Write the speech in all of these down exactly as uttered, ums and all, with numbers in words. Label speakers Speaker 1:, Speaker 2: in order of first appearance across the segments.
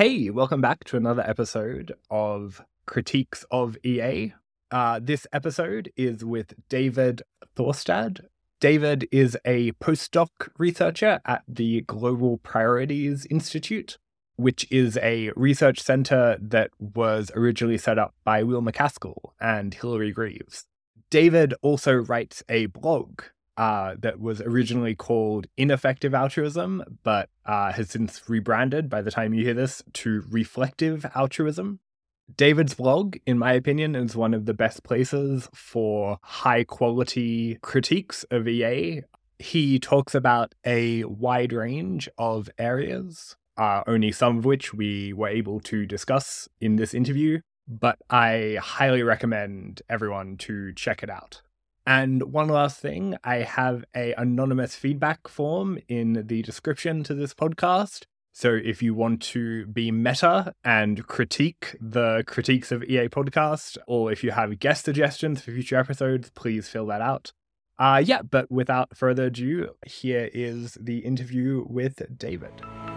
Speaker 1: Hey, welcome back to another episode of Critiques of E A. Uh, this episode is with David Thorstad. David is a postdoc researcher at the Global Priorities Institute, which is a research center that was originally set up by Will MacAskill and Hilary Greaves. David also writes a blog Uh, that was originally called Ineffective Altruism, but uh, has since rebranded by the time you hear this to Reflective Altruism. David's blog, in my opinion, is one of the best places for high quality critiques of E A. He talks about a wide range of areas, uh, only some of which we were able to discuss in this interview, but I highly recommend everyone to check it out. And one last thing, I have a anonymous feedback form in the description to this podcast. So if you want to be meta and critique the Critiques of E A podcast, or if you have guest suggestions for future episodes, please fill that out. Uh, yeah, but without further ado, here is the interview with David.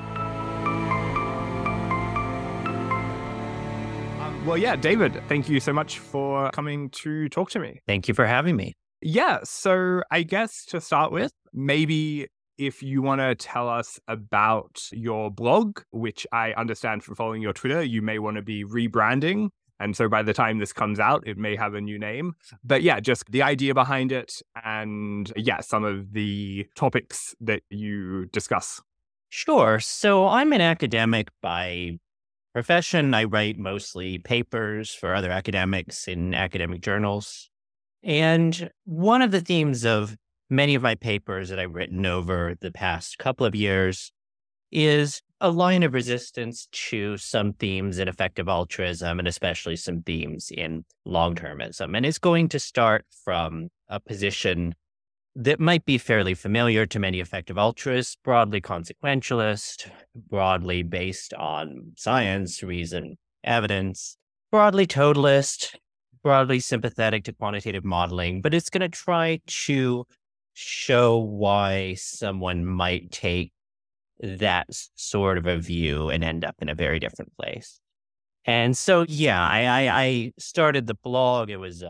Speaker 1: Well, yeah, David, thank you so much for coming to talk to me.
Speaker 2: Thank you for having me.
Speaker 1: Yeah, so I guess to start with, maybe if you want to tell us about your blog, which I understand from following your Twitter, you may want to be rebranding. And so by the time this comes out, it may have a new name. But yeah, just the idea behind it and yeah, some of the topics that you discuss.
Speaker 2: Sure. So I'm an academic by profession. I write mostly papers for other academics in academic journals. And one of the themes of many of my papers that I've written over the past couple of years is a line of resistance to some themes in effective altruism, and especially some themes in long-termism. And it's going to start from a position that might be fairly familiar to many effective altruists, broadly consequentialist, broadly based on science, reason, evidence, broadly totalist, broadly sympathetic to quantitative modeling, but it's going to try to show why someone might take that sort of a view and end up in a very different place. And so, yeah, I, I, I started the blog. It was a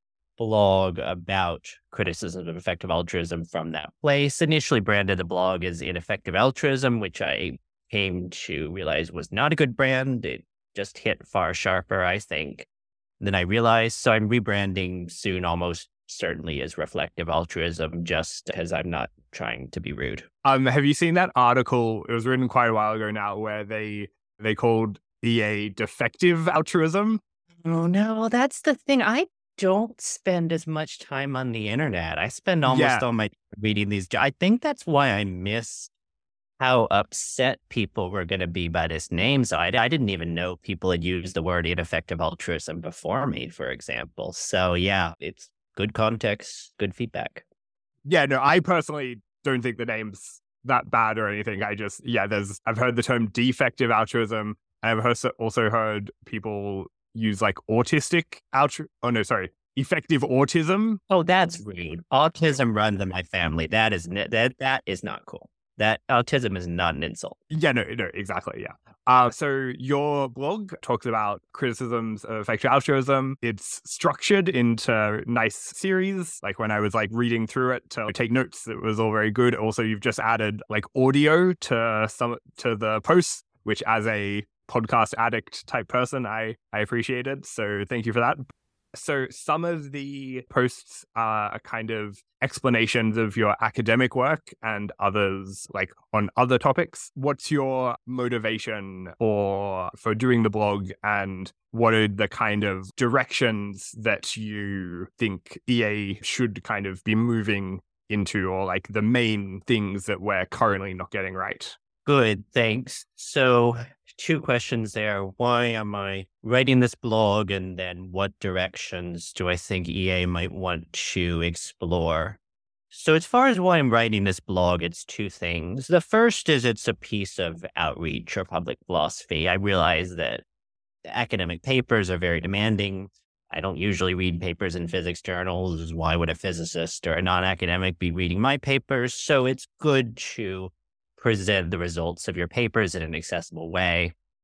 Speaker 2: blog about criticism of effective altruism from that place. Initially branded the blog as Ineffective Altruism, which I came to realize was not a good brand. It just hit far sharper, I think, than I realized. So I'm rebranding soon, almost certainly as Reflective Altruism, just as I'm not trying to be rude.
Speaker 1: Um, have you seen that article? It was written quite a while ago now, where they they called E A defective altruism.
Speaker 2: Oh no, that's the thing. I don't spend as much time on the internet. I spend almost
Speaker 1: Yeah.
Speaker 2: all my time reading these. I think that's why I miss how upset people were going to be by this name. So I, I didn't even know people had used the word ineffective altruism before me, for example. So yeah, it's good context, good feedback.
Speaker 1: Yeah, no, I personally don't think the name's that bad or anything. I just, yeah, there's, I've heard the term defective altruism. I've also also heard people use like autistic altru, oh no, sorry, effective autism.
Speaker 2: Oh, that's rude. Autism runs in my family. That is, n- that, that is not cool. That autism is not an insult.
Speaker 1: Yeah, no, no, exactly, yeah. Uh, so your blog talks about criticisms of effective altruism. It's structured into nice series. Like when I was like reading through it to take notes, it was all very good. Also, you've just added like audio to some to the posts, which as a podcast addict type person, I I appreciated. So thank you for that. So some of the posts are kind of explanations of your academic work and others like on other topics. What's your motivation for for doing the blog, and what are the kind of directions that you think E A should kind of be moving into, or like the main things that we're currently not getting right?
Speaker 2: Good, thanks. So two questions there. Why am I writing this blog? And then what directions do I think E A might want to explore? So as far as why I'm writing this blog, it's two things. The first is it's a piece of outreach or public philosophy. I realize that academic papers are very demanding. I don't usually read papers in physics journals. Why would a physicist or a non-academic be reading my papers? So it's good to present the results of your papers in an accessible way.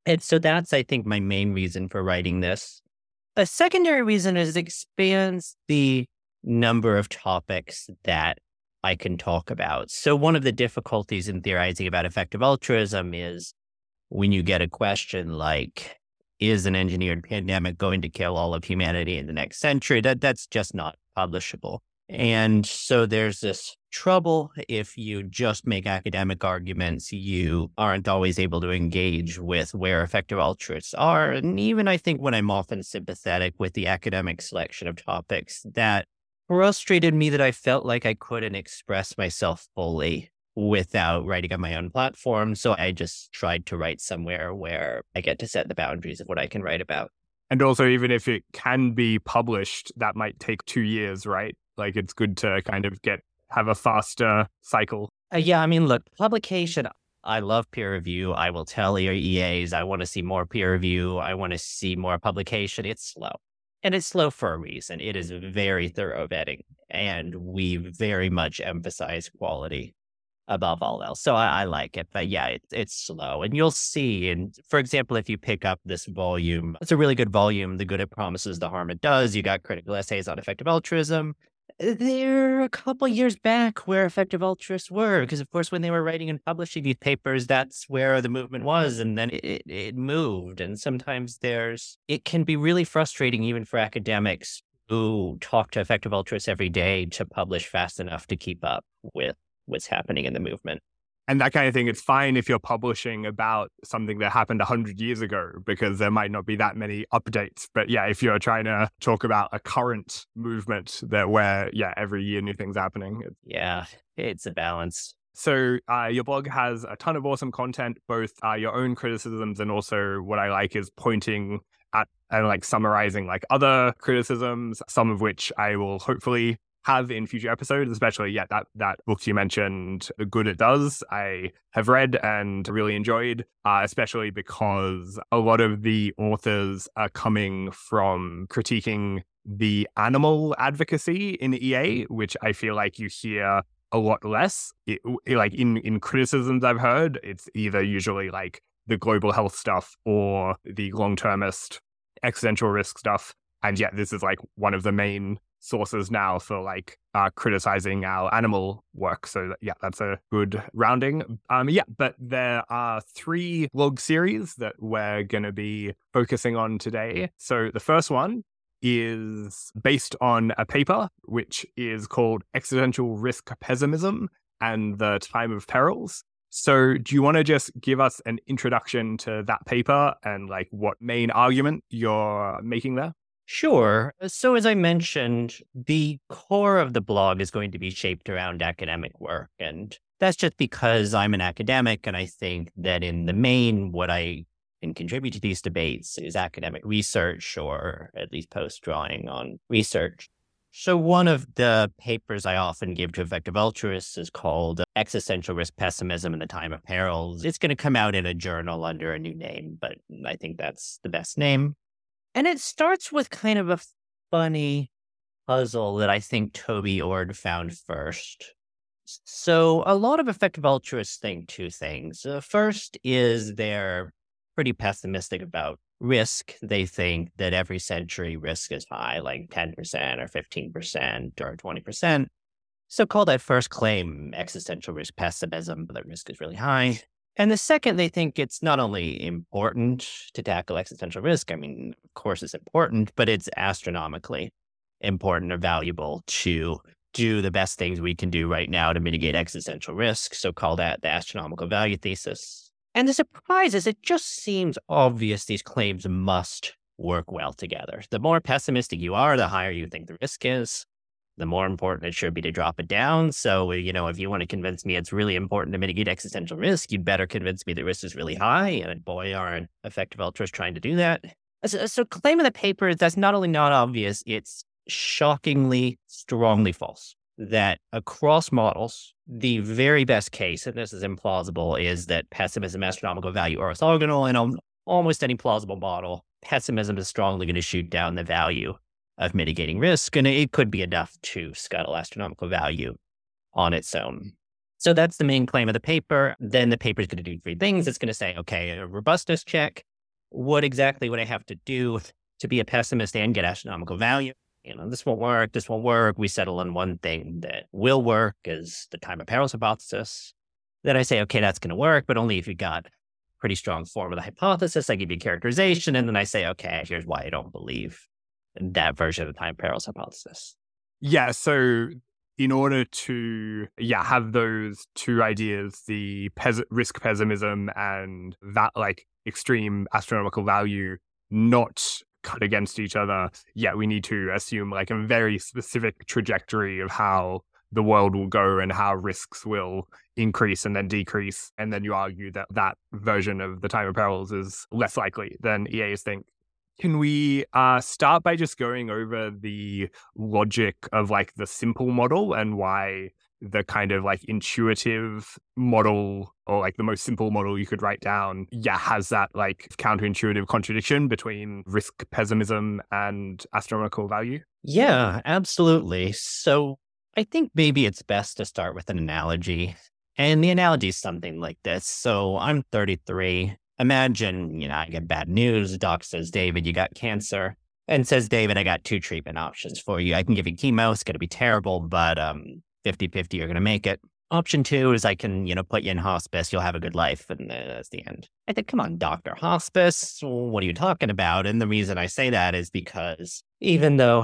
Speaker 2: And so that's, I think, my main reason for writing this. A secondary reason is it expands the number of topics that I can talk about. So one of the difficulties in theorizing about effective altruism is when you get a question like, is an engineered pandemic going to kill all of humanity in the next century? That that's just not publishable. And so there's this trouble if you just make academic arguments, you aren't always able to engage with where effective altruists are. And even I think when I'm often sympathetic with the academic selection of topics, that frustrated me that I felt like I couldn't express myself fully without writing on my own platform. So I just tried to write somewhere where I get to set the boundaries of what I can write about.
Speaker 1: And also, even if it can be published, that might take two years, right? Like, it's good to kind of get have a faster cycle.
Speaker 2: Uh, yeah, I mean, look, publication, I love peer review. I will tell your E As, I want to see more peer review. I want to see more publication. It's slow. And it's slow for a reason. It is very thorough vetting. And we very much emphasize quality above all else. So I, I like it. But yeah, it, it's slow. And you'll see, and for example, if you pick up this volume, it's a really good volume. The good it promises, the harm it does. You got critical essays on effective altruism. There are a couple years back where effective altruists were, because of course, when they were writing and publishing these papers, that's where the movement was. And then it, it moved. And sometimes there's, it can be really frustrating even for academics who talk to effective altruists every day to publish fast enough to keep up with what's happening in the movement.
Speaker 1: And that kind of thing, it's fine if you're publishing about something that happened one hundred years ago, because there might not be that many updates. But yeah, if you're trying to talk about a current movement that where, yeah, every year new things happening. It's...
Speaker 2: Yeah, it's a balance.
Speaker 1: So uh, your blog has a ton of awesome content, both uh, your own criticisms and also what I like is pointing at and like summarizing like other criticisms, some of which I will hopefully have in future episodes, especially, yeah, that that book you mentioned, The Good It Does, I have read and really enjoyed, uh, especially because a lot of the authors are coming from critiquing the animal advocacy in E A, which I feel like you hear a lot less. It, like in, in criticisms I've heard, it's either usually like the global health stuff or the long-termist existential risk stuff. And yet this is like one of the main sources now for like uh, criticizing our animal work. So yeah, that's a good rounding. Um, yeah, but there are three blog series that we're going to be focusing on today. So the first one is based on a paper which is called Existential Risk Pessimism and the Time of Perils. So do you want to just give us an introduction to that paper and like what main argument you're making there?
Speaker 2: Sure. So as I mentioned, the core of the blog is going to be shaped around academic work. And that's just because I'm an academic. And I think that in the main, what I can contribute to these debates is academic research, or at least post-drawing on research. So one of the papers I often give to effective altruists is called Existential Risk Pessimism in the Time of Perils. It's going to come out in a journal under a new name, but I think that's the best name. And it starts with kind of a funny puzzle that I think Toby Ord found first. So a lot of effective altruists think two things. Uh, first is they're pretty pessimistic about risk. They think that every century risk is high, like ten percent or fifteen percent or twenty percent. So call that first claim existential risk pessimism, that risk is really high. And the second, they think it's not only important to tackle existential risk. I mean, of course it's important, but it's astronomically important or valuable to do the best things we can do right now to mitigate existential risk. So call that the astronomical value thesis. And the surprise is it just seems obvious these claims must work well together. The more pessimistic you are, the higher you think the risk is. The more important it should be to drop it down. So, you know, if you want to convince me it's really important to mitigate existential risk, you'd better convince me the risk is really high. And boy, aren't effective altruists trying to do that. So, so claim of the paper is that's not only not obvious, it's shockingly, strongly false. That across models, the very best case, and this is implausible, is that pessimism, astronomical value are orthogonal. And on almost any plausible model, pessimism is strongly going to shoot down the value of mitigating risk, and it could be enough to scuttle astronomical value on its own. So that's the main claim of the paper. Then the paper is going to do three things. It's going to say, okay, a robustness check. what exactly would I have to do to be a pessimist and get astronomical value? You know, this won't work, this won't work. We settle on one thing that will work is the time of perils hypothesis. Then I say, okay, that's going to work, but only if you got pretty strong form of the hypothesis. I give you characterization, and then I say, okay, here's why I don't believe in that version of the time perils hypothesis.
Speaker 1: Yeah, so in order to, yeah, have those two ideas, the pes- risk pessimism and that like extreme astronomical value not cut against each other, yeah, we need to assume like a very specific trajectory of how the world will go and how risks will increase and then decrease. And then you argue that that version of the time of perils is less likely than E As think. Can we uh, start by just going over the logic of like the simple model and why the kind of like intuitive model or like the most simple model you could write down, yeah, has that like counterintuitive contradiction between risk pessimism and astronomical value?
Speaker 2: Yeah, absolutely. So I think maybe it's best to start with an analogy. And the analogy is something like this. So I'm thirty-three. Imagine, you know, I get bad news. The doc says, David, you got cancer. And says, David, I got two treatment options for you. I can give you chemo. It's going to be terrible, but um, fifty-fifty, you're going to make it. Option two is I can, you know, put you in hospice. You'll have a good life. And uh, that's the end. I think, come on, doctor, hospice? What are you talking about? And the reason I say that is because even though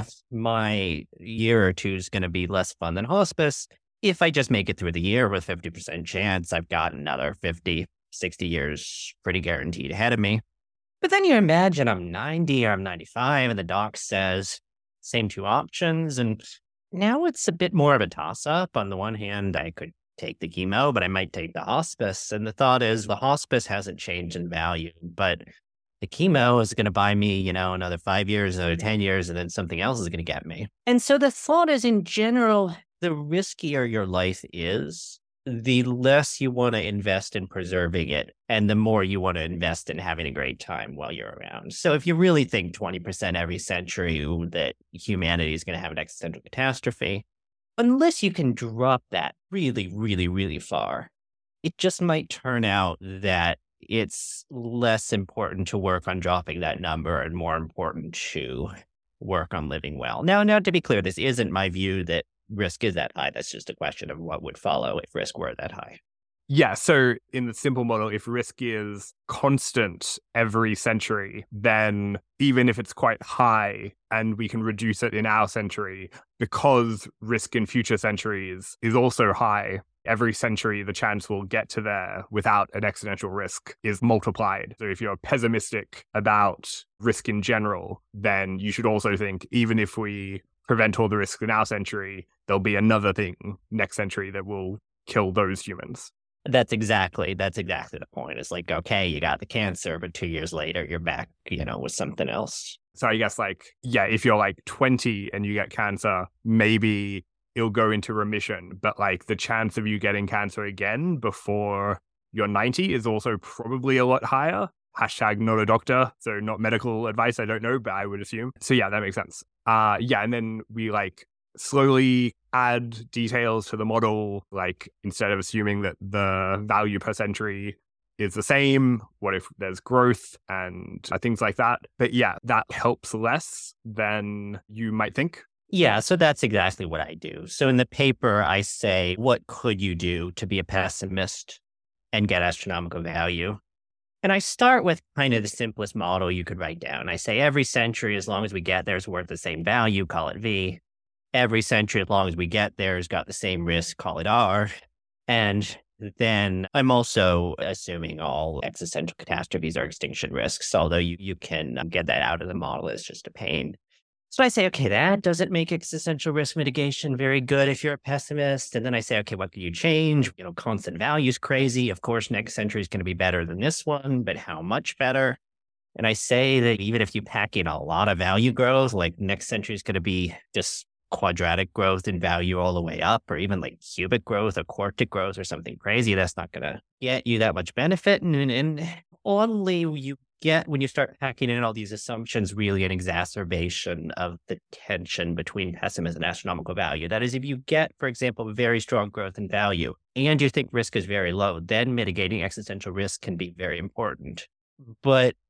Speaker 2: my year or two is going to be less fun than hospice, if I just make it through the year with fifty percent chance, I've got another fifty, sixty years pretty guaranteed ahead of me. But then you imagine I'm ninety or I'm ninety-five and the doc says, same two options. And now it's a bit more of a toss-up. On the one hand, I could take the chemo, but I might take the hospice. And the thought is the hospice hasn't changed in value, but the chemo is going to buy me, you know, another five years, another ten years, and then something else is going to get me. And so the thought is, in general, the riskier your life is, the less you want to invest in preserving it, and the more you want to invest in having a great time while you're around. So if you really think twenty percent every century that humanity is going to have an existential catastrophe, unless you can drop that really, really, really far, it just might turn out that it's less important to work on dropping that number and more important to work on living well. Now, now to be clear, this isn't my view that risk is that high. That's just a question of what would follow if risk were that high.
Speaker 1: Yeah, so in the simple model, if risk is constant every century, then even if it's quite high and we can reduce it in our century, because risk in future centuries is also high, every century the chance we'll get to there without an existential risk is multiplied. So if you're pessimistic about risk in general, then you should also think, even if we prevent all the risks in our century, there'll be another thing next century that will kill those humans.
Speaker 2: That's exactly, that's exactly the point. It's like, okay, you got the cancer, but two years later, you're back, you know, with something else.
Speaker 1: So I guess like, yeah, if you're like twenty and you get cancer, maybe it'll go into remission. But like the chance of you getting cancer again before you're ninety is also probably a lot higher. Hashtag not a doctor, so not medical advice. I don't know, but I would assume. So yeah, that makes sense. Uh, yeah, and then we like slowly add details to the model, like instead of assuming that the value per century is the same, what if there's growth and things like that? But yeah, that helps less than you might think.
Speaker 2: Yeah, so that's exactly what I do. So in the paper, I say, what could you do to be a pessimist and get astronomical value? And I start with kind of the simplest model you could write down. I say every century, as long as we get there, is worth the same value, call it V. Every century, as long as we get there, has got the same risk, call it R. And then I'm also assuming all existential catastrophes are extinction risks, although you, you can get that out of the model. It's just a pain. So I say, okay, that doesn't make existential risk mitigation very good if you're a pessimist. And then I say, okay, what can you change? You know, constant value is crazy. Of course, next century is going to be better than this one, but how much better? And I say that even if you pack in a lot of value growth, like next century is going to be just quadratic growth in value all the way up, or even like cubic growth or quartic growth or something crazy, that's not going to get you that much benefit. And, and only you get, when you start packing in all these assumptions, really an exacerbation of the tension between pessimism and astronomical value. That is, if you get, for example, very strong growth in value and you think risk is very low, then mitigating existential risk can be very important. But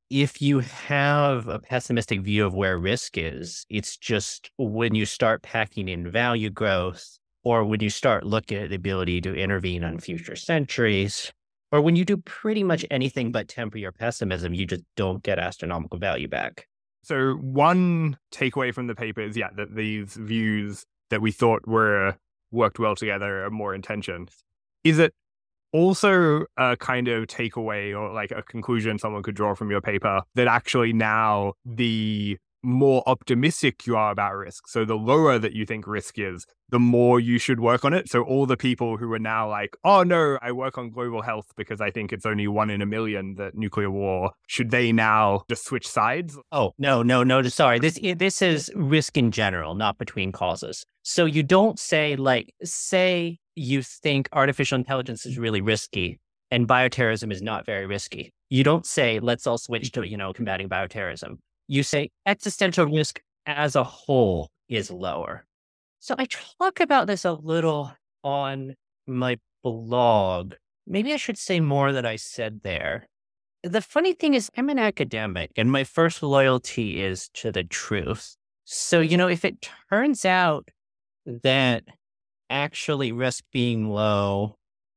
Speaker 2: if you have a pessimistic view of where risk is, it's just when you start packing in value growth, or when you start looking at the ability to intervene on future centuries, or when you do pretty much anything but temper your pessimism, you just don't get astronomical value back.
Speaker 1: So one takeaway from the paper is, yeah, that these views that we thought were worked well together are more intention. Is it also a kind of takeaway or like a conclusion someone could draw from your paper that actually now the more optimistic you are about risk, so the lower that you think risk is, the more you should work on it? So all the people who are now like, oh no, I work on global health because I think it's only one in a million that nuclear war, should they now just switch sides?
Speaker 2: Oh, no, no, no. Sorry. This, this is risk in general, not between causes. So you don't say like, say you think artificial intelligence is really risky and bioterrorism is not very risky. You don't say, let's all switch to, you know, combating bioterrorism. You say existential risk as a whole is lower. So I talk about this a little on my blog. Maybe I should say more than I said there. The funny thing is, I'm an academic and my first loyalty is to the truth. So, you know, if it turns out that actually risk being low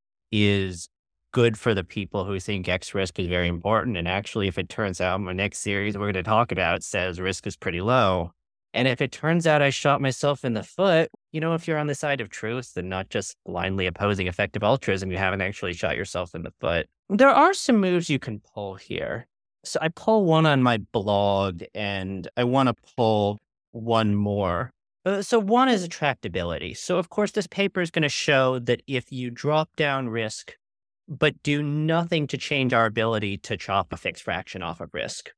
Speaker 2: is good for the people who think X risk is very important, and actually, if it turns out my next series we're going to talk about says risk is pretty low, and if it turns out I shot myself in the foot, you know, if you're on the side of truth and not just blindly opposing effective altruism, you haven't actually shot yourself in the foot. There are some moves you can pull here. So I pull one on my blog, and I want to pull one more. Uh, so one is attractability. So of course, this paper is going to show that if you drop down risk, but do nothing to change our ability to chop a fixed fraction off of risk,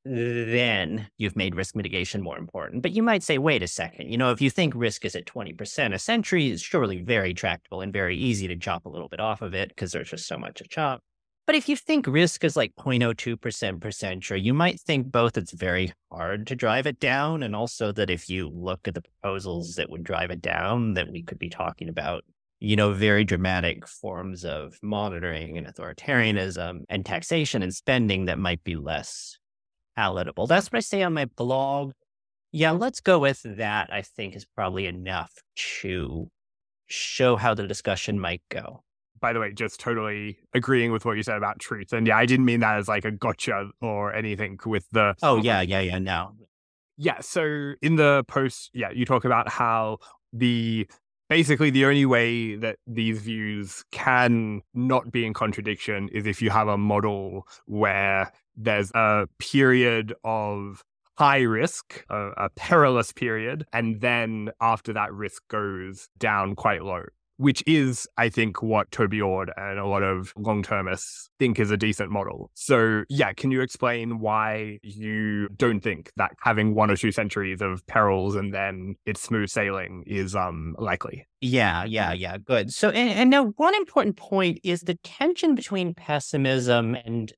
Speaker 2: then you've made risk mitigation more important. But you might say, wait a second, you know, if you think risk is at twenty percent a century, it's surely very tractable and very easy to chop a little bit off of it because there's just so much to chop. But if you think risk is like zero point zero two percent per century, you might think both it's very hard to drive it down, and also that if you look at the proposals that would drive it down, that we could be talking about, you know, very dramatic forms of monitoring and authoritarianism and taxation and spending that might be less palatable. That's what I say on my blog. Yeah, let's go with that, I think is probably enough to show how the discussion might go.
Speaker 1: By the way, just totally agreeing with what you said about truth. And yeah, I didn't mean that as like a gotcha or anything with the...
Speaker 2: Oh, yeah, yeah, yeah, no.
Speaker 1: Yeah, so in the post, yeah, you talk about how the... Basically, the only way that these views can not be in contradiction is if you have a model where there's a period of high risk, a, a perilous period, and then after that risk goes down quite low, which is, I think, what Toby Ord and a lot of long-termists think is a decent model. So yeah, can you explain why you don't think that having one or two centuries of perils and then it's smooth sailing is um likely?
Speaker 2: Yeah, yeah, yeah, good. So, and, and now one important point is the tension between pessimism and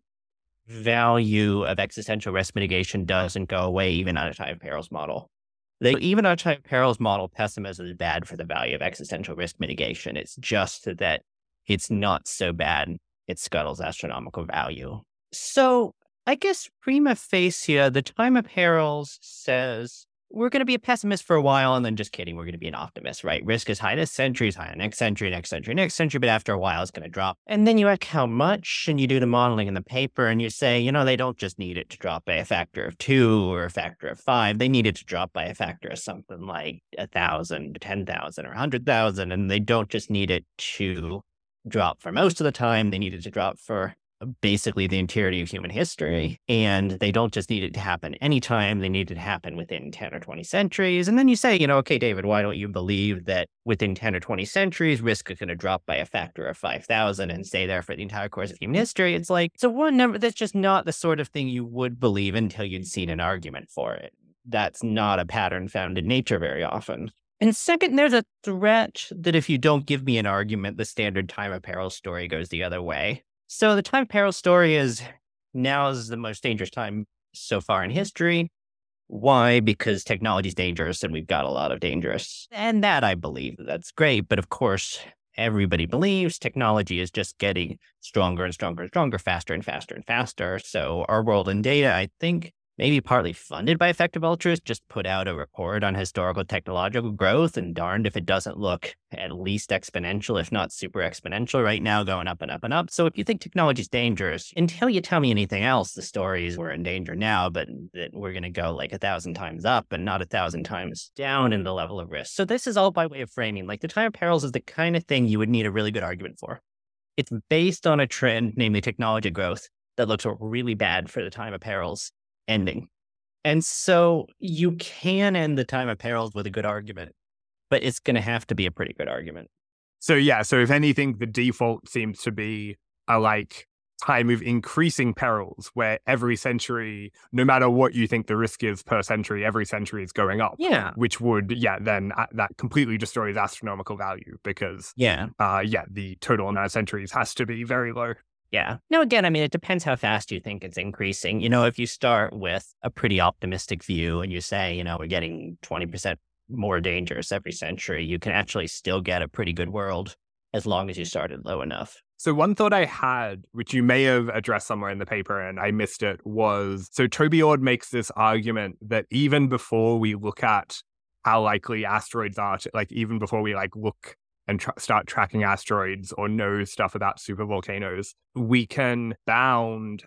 Speaker 2: value of existential risk mitigation doesn't go away even on a time of perils model. They, even on a time of perils model, pessimism is bad for the value of existential risk mitigation. It's just that it's not so bad. It scuttles astronomical value. So I guess prima facie, the time of perils says we're going to be a pessimist for a while, and then just kidding, we're going to be an optimist, right? Risk is high this century, is high next century, next century, next century, but after a while, it's going to drop. And then you ask how much, and you do the modeling in the paper, and you say, you know, they don't just need it to drop by a factor of two or a factor of five. They need it to drop by a factor of something like a thousand, ten thousand, or a hundred thousand, and they don't just need it to drop for most of the time. They need it to drop for basically the entirety of human history. And they don't just need it to happen anytime. They need it to happen within ten or twenty centuries. And then you say, you know, okay, David, why don't you believe that within ten or twenty centuries, risk is going to drop by a factor of five thousand and stay there for the entire course of human history? It's like, so one number, that's just not the sort of thing you would believe until you'd seen an argument for it. That's not a pattern found in nature very often. And second, there's a threat that if you don't give me an argument, the standard time of peril story goes the other way. So the time of peril story is now is the most dangerous time so far in history. Why? Because technology is dangerous and we've got a lot of dangerous. And that I believe that's great. But of course, everybody believes technology is just getting stronger and stronger and stronger, faster and faster and faster. So our world in data, I think, maybe partly funded by Effective Altruist, just put out a report on historical technological growth, and darned if it doesn't look at least exponential, if not super exponential right now, going up and up and up. So if you think technology is dangerous, until you tell me anything else, the story is we're in danger now, but that we're going to go like a thousand times up and not a thousand times down in the level of risk. So this is all by way of framing. Like the time of perils is the kind of thing you would need a really good argument for. It's based on a trend, namely technology growth, that looks really bad for the time of perils ending. And so you can end the time of perils with a good argument, but it's going to have to be a pretty good argument.
Speaker 1: So yeah, so if anything, the default seems to be a like time of increasing perils where every century, no matter what you think the risk is per century, every century is going up.
Speaker 2: Yeah.
Speaker 1: Which would, yeah, then uh, that completely destroys astronomical value because,
Speaker 2: yeah,
Speaker 1: uh, yeah, the total amount of centuries has to be very low.
Speaker 2: Yeah. Now, again, I mean, it depends how fast you think it's increasing. You know, if you start with a pretty optimistic view and you say, you know, we're getting twenty percent more dangerous every century, you can actually still get a pretty good world as long as you started low enough.
Speaker 1: So one thought I had, which you may have addressed somewhere in the paper and I missed it, was, so Toby Ord makes this argument that even before we look at how likely asteroids are, to, like even before we like look and tra- start tracking asteroids or know stuff about supervolcanoes, we can bound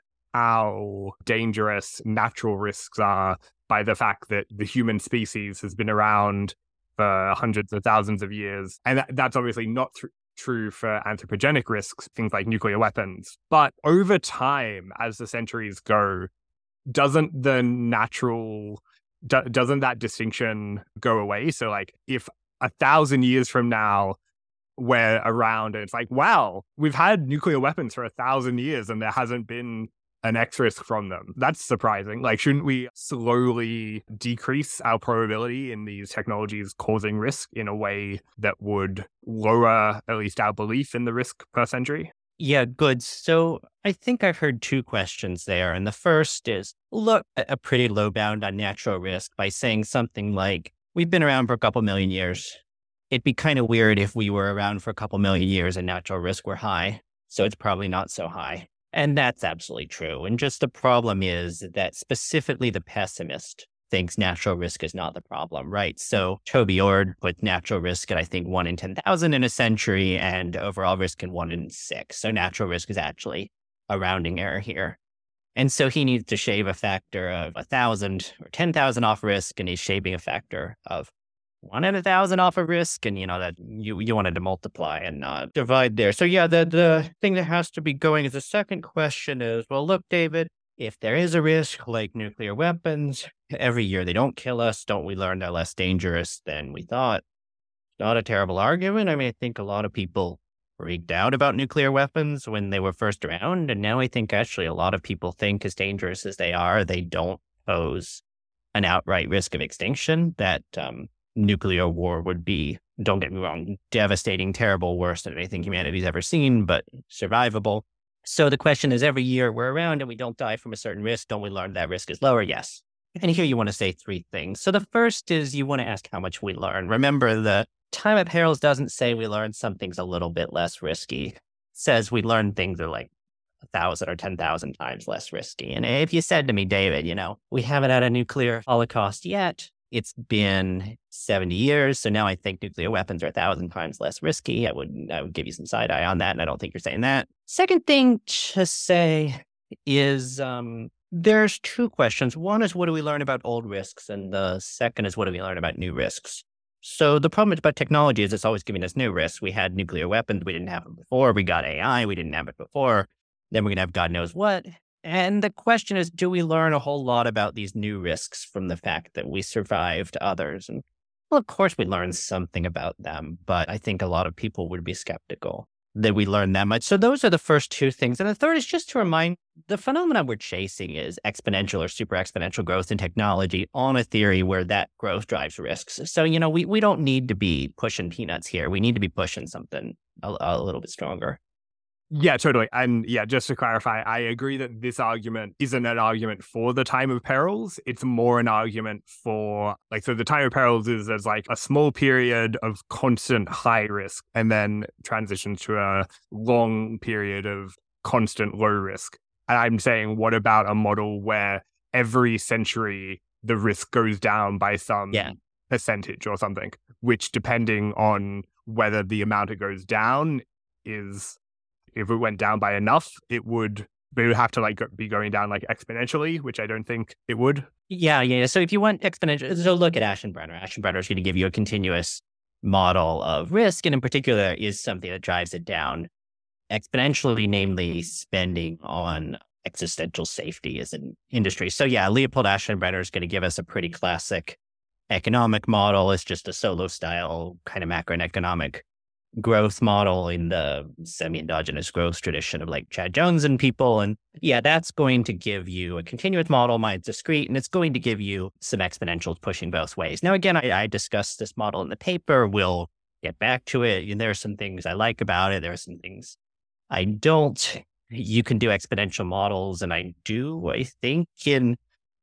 Speaker 1: how dangerous natural risks are by the fact that the human species has been around for hundreds of thousands of years. And that, that's obviously not th- true for anthropogenic risks, things like nuclear weapons. But over time, as the centuries go, doesn't the natural, do, doesn't that distinction go away? So like if a thousand years from now, we're around and it's like, wow, we've had nuclear weapons for a thousand years and there hasn't been an X risk from them. That's surprising. Like, shouldn't we slowly decrease our probability in these technologies causing risk in a way that would lower at least our belief in the risk per century?
Speaker 2: Yeah, good. So I think I've heard two questions there. And the first is, look, a pretty low bound on natural risk by saying something like, we've been around for a couple million years. It'd be kind of weird if we were around for a couple million years and natural risk were high. So it's probably not so high. And that's absolutely true. And just the problem is that specifically the pessimist thinks natural risk is not the problem, right? So Toby Ord put natural risk at, I think, one in ten thousand in a century and overall risk in one in six. So natural risk is actually a rounding error here. And so he needs to shave a factor of one thousand or ten thousand off risk, and he's shaving a factor of one in a thousand off of risk. And, you know, that you, you wanted to multiply and not divide there. So, yeah, the, the thing that has to be going is the second question is, well, look, David, if there is a risk like nuclear weapons, every year they don't kill us, don't we learn they're less dangerous than we thought? Not a terrible argument. I mean, I think a lot of people freaked out about nuclear weapons when they were first around. And now I think actually a lot of people think as dangerous as they are, they don't pose an outright risk of extinction, that um, nuclear war would be, don't get me wrong, devastating, terrible, worse than anything humanity's ever seen, but survivable. So the question is, every year we're around and we don't die from a certain risk, don't we learn that risk is lower? Yes. And here you want to say three things. So the first is you want to ask how much we learn. Remember, the time of perils doesn't say we learn something's a little bit less risky. It says we learn things are like a thousand or ten thousand times less risky. And if you said to me, David, you know, we haven't had a nuclear holocaust yet, it's been seventy years, so now I think nuclear weapons are a thousand times less risky, I would I would give you some side eye on that, and I don't think you're saying that. Second thing to say is um, there's two questions. One is, what do we learn about old risks? And the second is, what do we learn about new risks? So the problem about technology is it's always giving us new risks. We had nuclear weapons, we didn't have them before. We got A I, we didn't have it before. Then we're going to have God knows what. And the question is, do we learn a whole lot about these new risks from the fact that we survived others? And well, of course we learned something about them, but I think a lot of people would be skeptical that we learned that much. So those are the first two things. And the third is just to remind, the phenomenon we're chasing is exponential or super exponential growth in technology on a theory where that growth drives risks. So, you know, we, we don't need to be pushing peanuts here. We need to be pushing something a, a little bit stronger.
Speaker 1: Yeah, totally. And yeah, just to clarify, I agree that this argument isn't an argument for the time of perils. It's more an argument for, like, so the time of perils is as like a small period of constant high risk and then transitions to a long period of constant low risk. And I'm saying, what about a model where every century the risk goes down by some
Speaker 2: Yeah.
Speaker 1: percentage or something, which depending on whether the amount it goes down is, if it went down by enough, it would, it would have to like go, be going down like exponentially, which I don't think it would.
Speaker 2: Yeah, yeah. So if you want exponential, so look at Aschenbrenner. Aschenbrenner is going to give you a continuous model of risk, and in particular is something that drives it down exponentially, namely spending on existential safety as an industry. So yeah, Leopold Aschenbrenner is going to give us a pretty classic economic model. It's just a solo style kind of macroeconomic growth model in the semi-endogenous growth tradition of like Chad Jones and people. And yeah, that's going to give you a continuous model, might discrete, and it's going to give you some exponentials pushing both ways. Now, again, I, I discussed this model in the paper. We'll get back to it. And there are some things I like about it. There are some things I don't. You can do exponential models, and I do, I think, in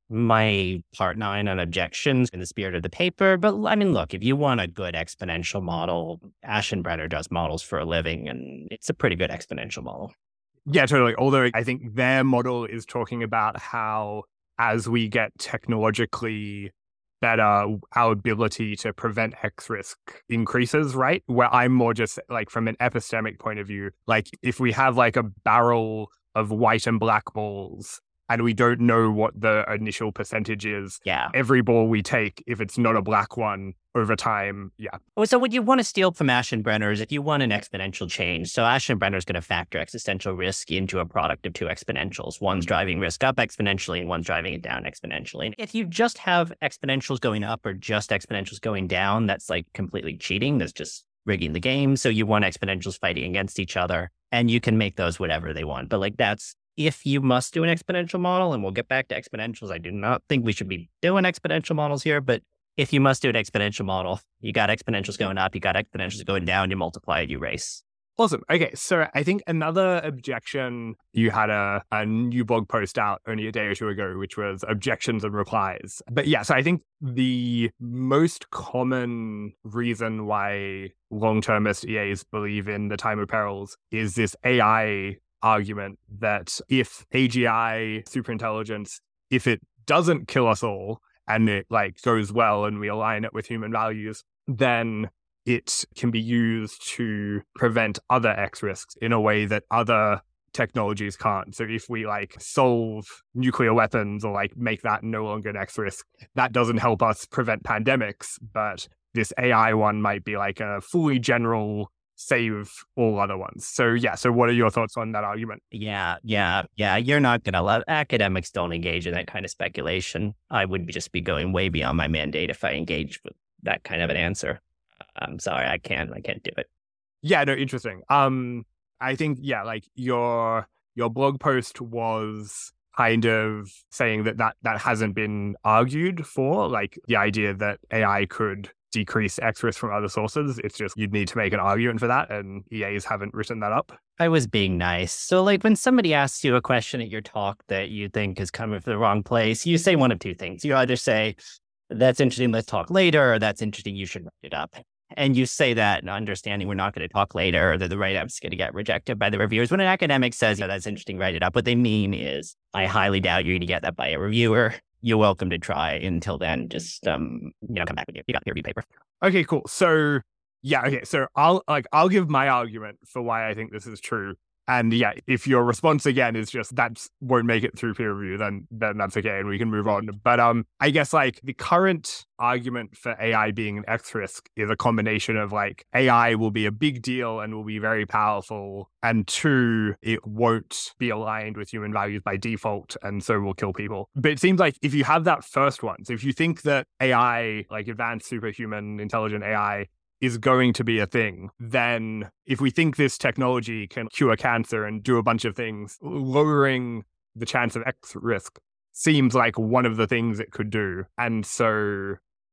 Speaker 2: my part nine on objections in the spirit of the paper. But I mean, look, if you want a good exponential model, Aschenbrenner does models for a living, and it's a pretty good exponential model.
Speaker 1: Yeah, totally. Although I think their model is talking about how, as we get technologically better, our ability to prevent X risk increases, right? Where I'm more just like from an epistemic point of view, like if we have like a barrel of white and black balls, and we don't know what the initial percentage is.
Speaker 2: Yeah.
Speaker 1: Every ball we take, if it's not a black one, over time, yeah.
Speaker 2: Well, so what you want to steal from Aschenbrenner is if you want an exponential change. So Aschenbrenner is going to factor existential risk into a product of two exponentials. One's driving risk up exponentially and one's driving it down exponentially. And if you just have exponentials going up or just exponentials going down, that's like completely cheating. That's just rigging the game. So you want exponentials fighting against each other, and you can make those whatever they want. But like that's, if you must do an exponential model, and we'll get back to exponentials, I do not think we should be doing exponential models here, but if you must do an exponential model, you got exponentials going up, you got exponentials going down, you multiply it, you race.
Speaker 1: Awesome. Okay, so I think another objection, you had a, a new blog post out only a day or two ago, which was objections and replies. But yeah, so I think the most common reason why long-termist E As believe in the time of perils is this A I argument that if A G I, superintelligence, if it doesn't kill us all and it like goes well and we align it with human values, then it can be used to prevent other X risks in a way that other technologies can't. So if we like solve nuclear weapons or like make that no longer an X risk, that doesn't help us prevent pandemics, but this A I one might be like a fully general save all other ones. So yeah, so what are your thoughts on that argument?
Speaker 2: Yeah, yeah, yeah. You're not going to let academics don't engage in that kind of speculation. I would just be going way beyond my mandate if I engaged with that kind of an answer. I'm sorry, I can't, I can't do it.
Speaker 1: Yeah, no, interesting. Um, I think, yeah, like your, your blog post was kind of saying that, that that hasn't been argued for, like the idea that A I could decrease X risk from other sources. It's just you'd need to make an argument for that, and E As haven't written that up.
Speaker 2: I was being nice. So like when somebody asks you a question at your talk that you think is coming from the wrong place, you say one of two things. You either say, that's interesting, let's talk later, or that's interesting, you should write it up. And you say that and understanding we're not going to talk later, or that the write-up's going to get rejected by the reviewers. When an academic says, oh, that's interesting, write it up, what they mean is, I highly doubt you're going to get that by a reviewer. You're welcome to try. Until then, just, um, you know, come back with you. You got the review paper.
Speaker 1: Okay, cool. So, yeah, okay. So I'll, like, I'll give my argument for why I think this is true. And yeah, if your response again is just that won't make it through peer review, then then that's okay and we can move on. But um, I guess like the current argument for A I being an X risk is a combination of like A I will be a big deal and will be very powerful, and two, it won't be aligned with human values by default and so will kill people. But it seems like if you have that first one, so if you think that A I, like advanced superhuman intelligent A I, is going to be a thing, then if we think this technology can cure cancer and do a bunch of things, lowering the chance of X risk seems like one of the things it could do. And so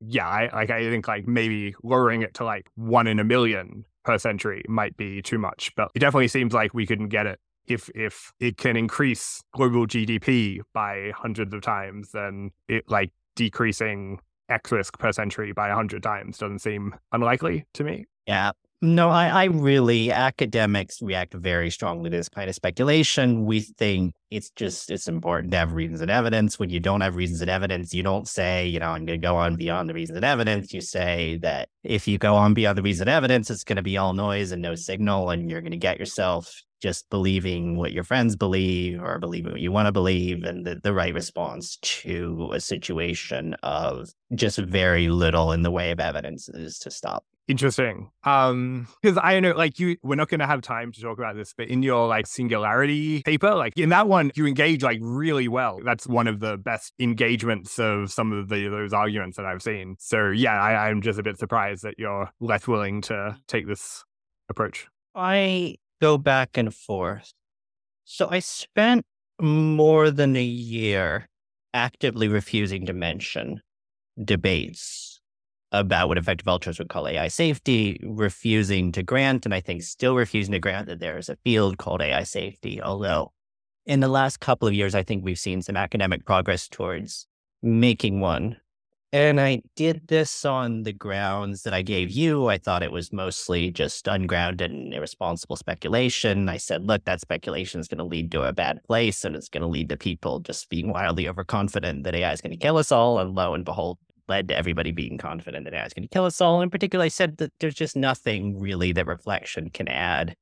Speaker 1: yeah, I like I think like maybe lowering it to like one in a million per century might be too much, but it definitely seems like we can get it. If if it can increase global G D P by hundreds of times, then it like decreasing X risk per century by a hundred times doesn't seem unlikely to me.
Speaker 2: Yeah. No, I, I really, academics react very strongly to this kind of speculation. We think it's just, it's important to have reasons and evidence. When you don't have reasons and evidence, you don't say, you know, I'm going to go on beyond the reasons and evidence. You say that if you go on beyond the reasons and evidence, it's going to be all noise and no signal, and you're going to get yourself just believing what your friends believe or believing what you want to believe, and the, the right response to a situation of just very little in the way of evidence is to stop.
Speaker 1: Interesting. Um, because I know, like, you, we're not going to have time to talk about this, but in your like singularity paper, like in that one, you engage like really well. That's one of the best engagements of some of the those arguments that I've seen. So yeah, I, I'm just a bit surprised that you're less willing to take this approach.
Speaker 2: I go back and forth. So I spent more than a year actively refusing to mention debates about what effective altruists would call A I safety, refusing to grant, and I think still refusing to grant that there is a field called A I safety. Although in the last couple of years, I think we've seen some academic progress towards making one. And I did this on the grounds that I gave you. I thought it was mostly just ungrounded and irresponsible speculation. I said, look, that speculation is going to lead to a bad place, and it's going to lead to people just being wildly overconfident that A I is going to kill us all. And lo and behold, led to everybody being confident that A I is going to kill us all. In particular, I said that there's just nothing really that reflection can add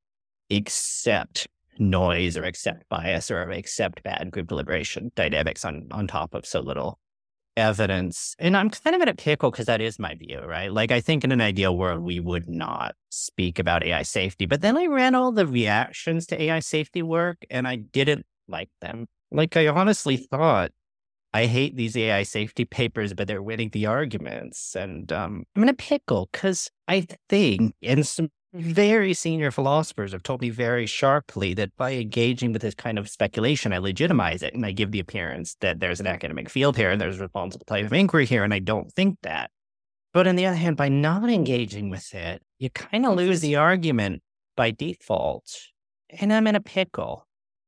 Speaker 2: except noise or except bias or except bad group deliberation dynamics on, on top of so little evidence. And I'm kind of in a pickle because that is my view, right? Like, I think in an ideal world, we would not speak about A I safety. But then I ran all the reactions to A I safety work and I didn't like them. Like, I honestly thought, I hate these A I safety papers, but they're winning the arguments. And um, I'm in a pickle because I think, and some very senior philosophers have told me very sharply that by engaging with this kind of speculation, I legitimize it and I give the appearance that there's an academic field here and there's a responsible type of inquiry here. And I don't think that. But on the other hand, by not engaging with it, you kind of lose the argument by default. And I'm in a pickle.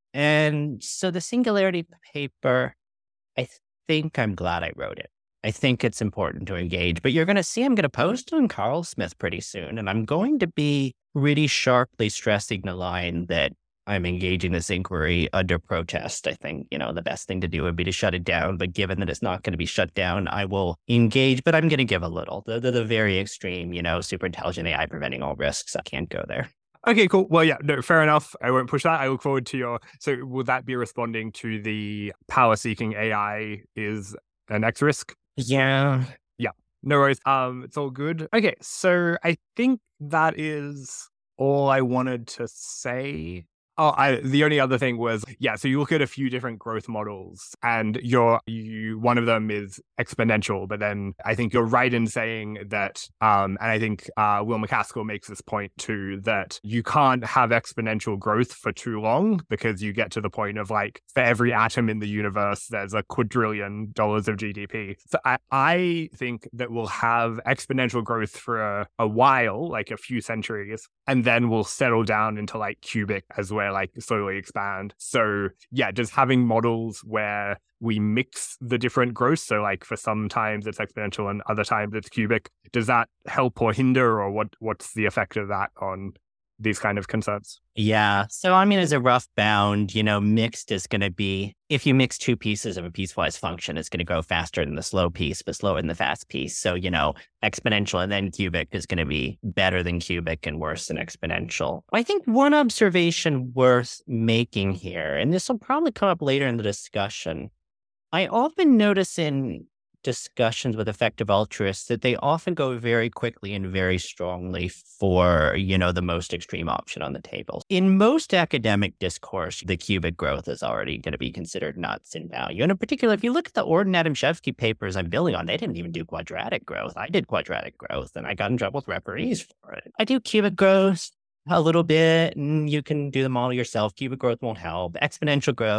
Speaker 2: And so the singularity paper, I think I'm glad I wrote it. I think it's important to engage, but you're going to see I'm going to post on Carl Smith pretty soon, and I'm going to be really sharply stressing the line that I'm engaging this inquiry under protest. I think, you know, the best thing to do would be to shut it down, but given that it's not going to be shut down, I will engage, but I'm going to give a little. The, the, the very extreme, you know, super intelligent A I preventing all risks. I can't go there.
Speaker 1: Okay, cool. Well, yeah, no, fair enough. I won't push that. I look forward to your... So will that be responding to the power-seeking A I is an X risk?
Speaker 2: Yeah.
Speaker 1: Yeah, no worries. Um, it's all good. Okay, so I think that is all I wanted to say. Oh, I, the only other thing was, yeah, so you look at a few different growth models and you're, you, one of them is exponential, but then I think you're right in saying that, um, and I think uh, Will MacAskill makes this point too, that you can't have exponential growth for too long because you get to the point of like, for every atom in the universe, there's a quadrillion dollars of G D P. So I, I think that we'll have exponential growth for a, a while, like a few centuries, and then we'll settle down into like cubic as well. Like slowly expand. So yeah, just having models where we mix the different growths. So like for some times it's exponential and other times it's cubic. Does that help or hinder, or what? What's the effect of that on these kind of concerns?
Speaker 2: Yeah. So, I mean, as a rough bound, you know, mixed is going to be, if you mix two pieces of a piecewise function, it's going to go faster than the slow piece, but slower than the fast piece. So, you know, exponential and then cubic is going to be better than cubic and worse than exponential. I think one observation worth making here, and this will probably come up later in the discussion, I often notice in discussions with effective altruists that they often go very quickly and very strongly for, you know, the most extreme option on the table. In most academic discourse, the cubic growth is already going to be considered nuts in value. And in particular, if you look at the Ord and Adamczewski papers I'm building on, they didn't even do quadratic growth. I did quadratic growth and I got in trouble with referees for it. I do cubic growth a little bit, and you can do the model yourself. Cubic growth won't help. Exponential growth,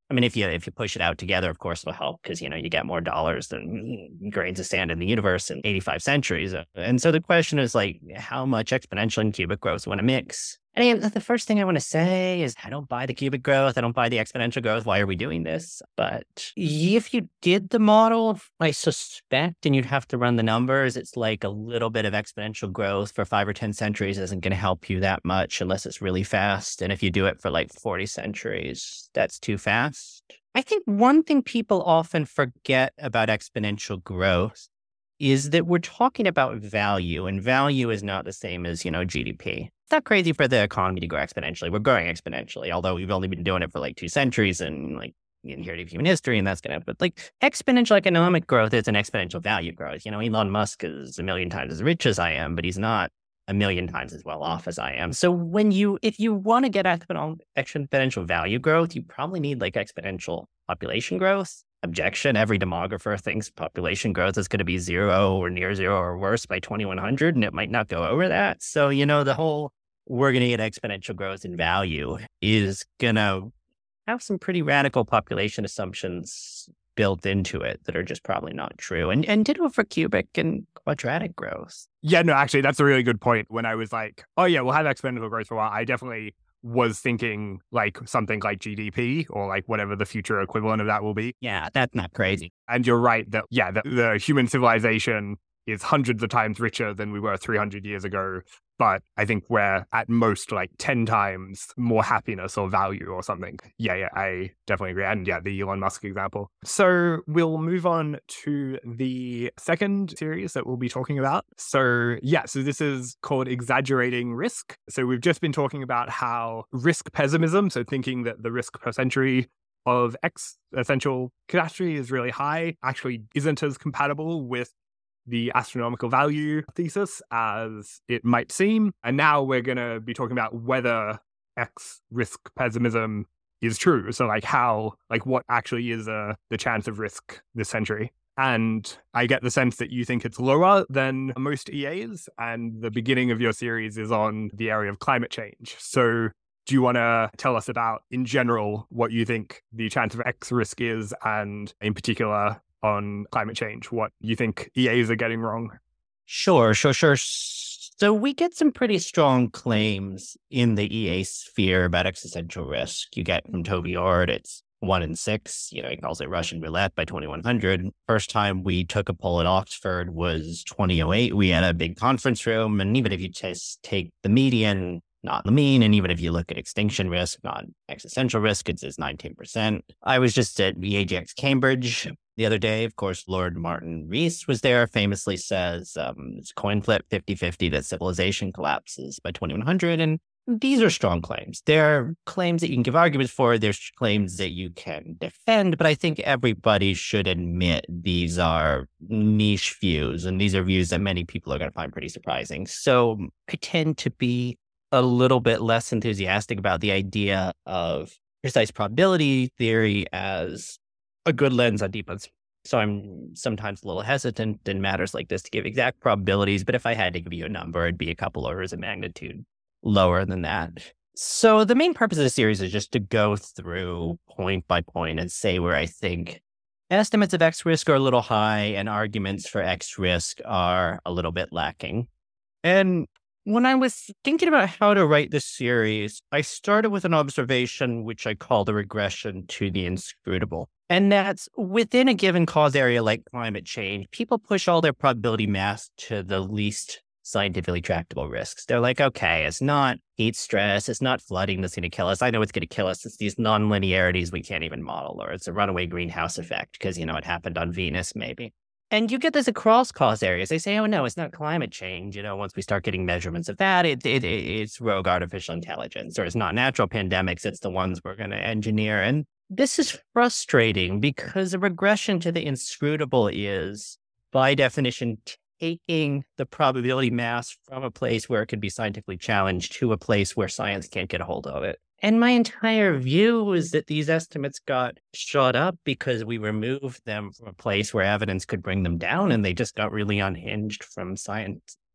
Speaker 2: I mean, if you if you push it out together, of course, it'll help because, you know, you get more dollars than grains of sand in the universe in eighty-five centuries. And so the question is like, how much exponential and cubic growth want to mix? And the first thing I want to say is I don't buy the cubic growth. I don't buy the exponential growth. Why are we doing this? But if you did the model, I suspect, and you'd have to run the numbers, it's like a little bit of exponential growth for five or ten centuries isn't going to help you that much unless it's really fast. And if you do it for like forty centuries, that's too fast. I think one thing people often forget about exponential growth is that we're talking about value, and value is not the same as, you know, G D P. It's not crazy for the economy to grow exponentially. We're growing exponentially, although we've only been doing it for like two centuries and like the entirety of human history, and that's going to, but like exponential economic growth is an exponential value growth. You know, Elon Musk is a million times as rich as I am, but he's not a million times as well off as I am. So when you, if you want to get exponential value growth, you probably need like exponential population growth. Objection, every demographer thinks population growth is going to be zero or near zero or worse by twenty-one hundred, and it might not go over that. So, you know, the whole we're going to get exponential growth in value is going to have some pretty radical population assumptions built into it that are just probably not true. And and ditto for cubic and quadratic growth.
Speaker 1: Yeah, no, actually, that's a really good point. When I was like, oh yeah, we'll have exponential growth for a while, I definitely was thinking like something like G D P or like whatever the future equivalent of that will be.
Speaker 2: Yeah, that's not crazy.
Speaker 1: And you're right that, yeah, the, the human civilization is hundreds of times richer than we were three hundred years ago. But I think we're at most like ten times more happiness or value or something. Yeah, yeah, I definitely agree. And yeah, the Elon Musk example. So we'll move on to the second series that we'll be talking about. So yeah, so this is called Exaggerating Risk. So we've just been talking about how risk pessimism, so thinking that the risk per century of X essential catastrophe is really high, actually isn't as compatible with the astronomical value thesis as it might seem. And now we're going to be talking about whether X risk pessimism is true. So like how, like what actually is uh, the chance of risk this century. And I get the sense that you think it's lower than most E As. And the beginning of your series is on the area of climate change. So do you want to tell us about, in general, what you think the chance of X risk is, and in particular, on climate change, what you think E As are getting wrong?
Speaker 2: Sure, sure, sure. So we get some pretty strong claims in the E A sphere about existential risk. You get from Toby Ord, it's one in six. You know, he calls it Russian roulette by twenty-one hundred. First time we took a poll at Oxford was twenty oh eight. We had a big conference room, and even if you just take the median, not the mean, and even if you look at extinction risk, not existential risk, it's, it's nineteen percent. I was just at the A G X Cambridge the other day. Of course, Lord Martin Rees was there, famously says um, it's coin flip fifty-fifty that civilization collapses by twenty-one hundred. And these are strong claims. They're claims that you can give arguments for. There's claims that you can defend. But I think everybody should admit these are niche views. And these are views that many people are going to find pretty surprising. So I tend to be a little bit less enthusiastic about the idea of precise probability theory as a good lens on deep ones. So I'm sometimes a little hesitant in matters like this to give exact probabilities, but if I had to give you a number, it'd be a couple orders of magnitude lower than that. So the main purpose of the series is just to go through point by point and say where I think estimates of X risk are a little high and arguments for X risk are a little bit lacking. And when I was thinking about how to write this series, I started with an observation which I call the regression to the inscrutable. And that's within a given cause area like climate change, people push all their probability mass to the least scientifically tractable risks. They're like, okay, it's not heat stress, it's not flooding that's going to kill us. I know it's going to kill us. It's these non-linearities we can't even model, or it's a runaway greenhouse effect because, you know, it happened on Venus maybe. And you get this across cause areas. They say, oh, no, it's not climate change. You know, once we start getting measurements of that, it, it, it's rogue artificial intelligence, or it's not natural pandemics. It's the ones we're going to engineer. And this is frustrating because a regression to the inscrutable is, by definition, taking the probability mass from a place where it could be scientifically challenged to a place where science can't get a hold of it. And my entire view is that these estimates got shot up because we removed them from a place where evidence could bring them down, and they just got really unhinged from science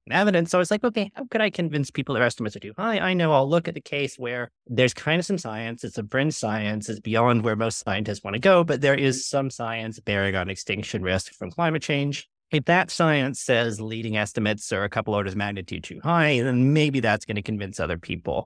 Speaker 2: evidence. So I was like, okay, how could I convince people their estimates are too high? I know I'll look at the case where there's kind of some science. It's a fringe science. It's beyond where most scientists want to go, but there is some science bearing on extinction risk from climate change. If that science says leading estimates are a couple orders of magnitude too high, then maybe that's going to convince other people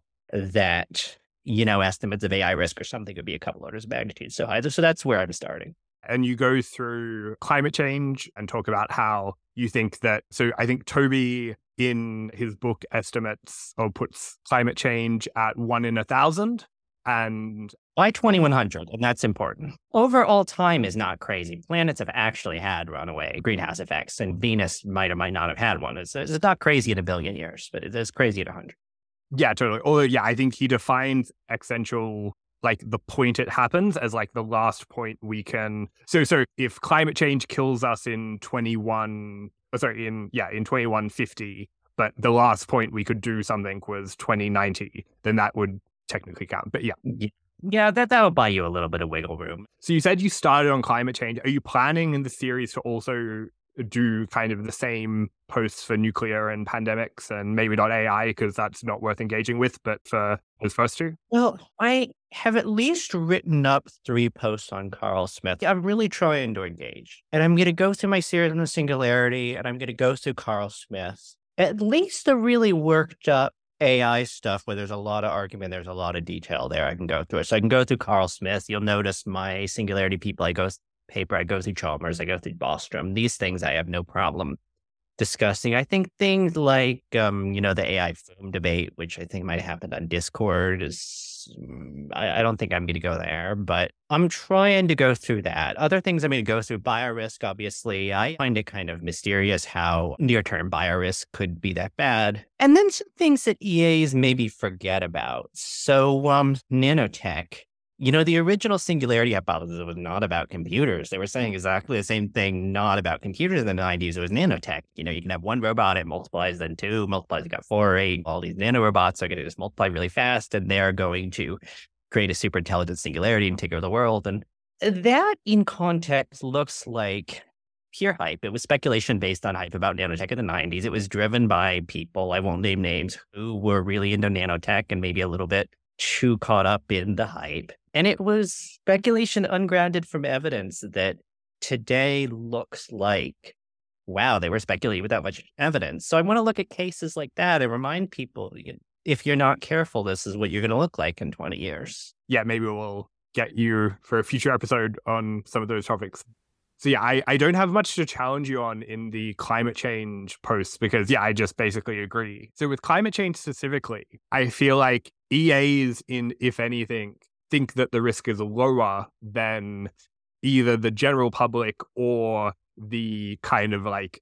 Speaker 2: that, you know, estimates of A I risk or something could be a couple orders of magnitude so high. So that's where I'm starting.
Speaker 1: And you go through climate change and talk about how you think that, so I think Toby in his book estimates or puts climate change at one in a thousand and
Speaker 2: by twenty-one hundred, and that's important. Overall time is not crazy. Planets have actually had runaway greenhouse effects, and Venus might or might not have had one. It's, it's not crazy in a billion years, but it is crazy at one hundred.
Speaker 1: Yeah, totally. Although, yeah, I think he defines existential, like the point it happens as like the last point we can. So, so if climate change kills us in twenty-one, oh, sorry, in, yeah, in twenty-one fifty, but the last point we could do something was twenty ninety, then that would technically count. But yeah.
Speaker 2: Yeah. Yeah, that, that'll buy you a little bit of wiggle room.
Speaker 1: So you said you started on climate change. Are you planning in the series to also do kind of the same posts for nuclear and pandemics and maybe not A I because that's not worth engaging with, but for those first two?
Speaker 2: Well, I have at least written up three posts on Carl Smith. I'm really trying to engage. And I'm going to go through my series on the singularity, and I'm going to go through Carl Smith. At least the really worked up A I stuff where there's a lot of argument, there's a lot of detail there. I can go through it. So I can go through Carl Smith. You'll notice my singularity people, I go paper, I go through Chalmers, I go through Bostrom. These things I have no problem discussing. I think things like, um, you know, the A I film debate, which I think might have happened on Discord, is, I, I don't think I'm going to go there, but I'm trying to go through that. Other things I'm going to go through, biorisk, obviously. I find it kind of mysterious how near-term biorisk could be that bad. And then some things that E As maybe forget about. So, um, nanotech. You know, the original singularity hypothesis was not about computers. They were saying exactly the same thing, not about computers in the nineties. It was nanotech. You know, you can have one robot, it multiplies, then two, multiplies, you got four or eight. All these nanorobots are going to just multiply really fast, and they're going to create a super intelligent singularity and take over the world. And that, in context, looks like pure hype. It was speculation based on hype about nanotech in the nineties. It was driven by people, I won't name names, who were really into nanotech and maybe a little bit too caught up in the hype. And it was speculation ungrounded from evidence that today looks like, wow, they were speculating without much evidence. So I want to look at cases like that and remind people, if you're not careful, this is what you're going to look like in twenty years.
Speaker 1: Yeah, maybe we'll get you for a future episode on some of those topics. So yeah, I, I don't have much to challenge you on in the climate change posts because, yeah, I just basically agree. So with climate change specifically, I feel like E As, in if anything, think that the risk is lower than either the general public or the kind of like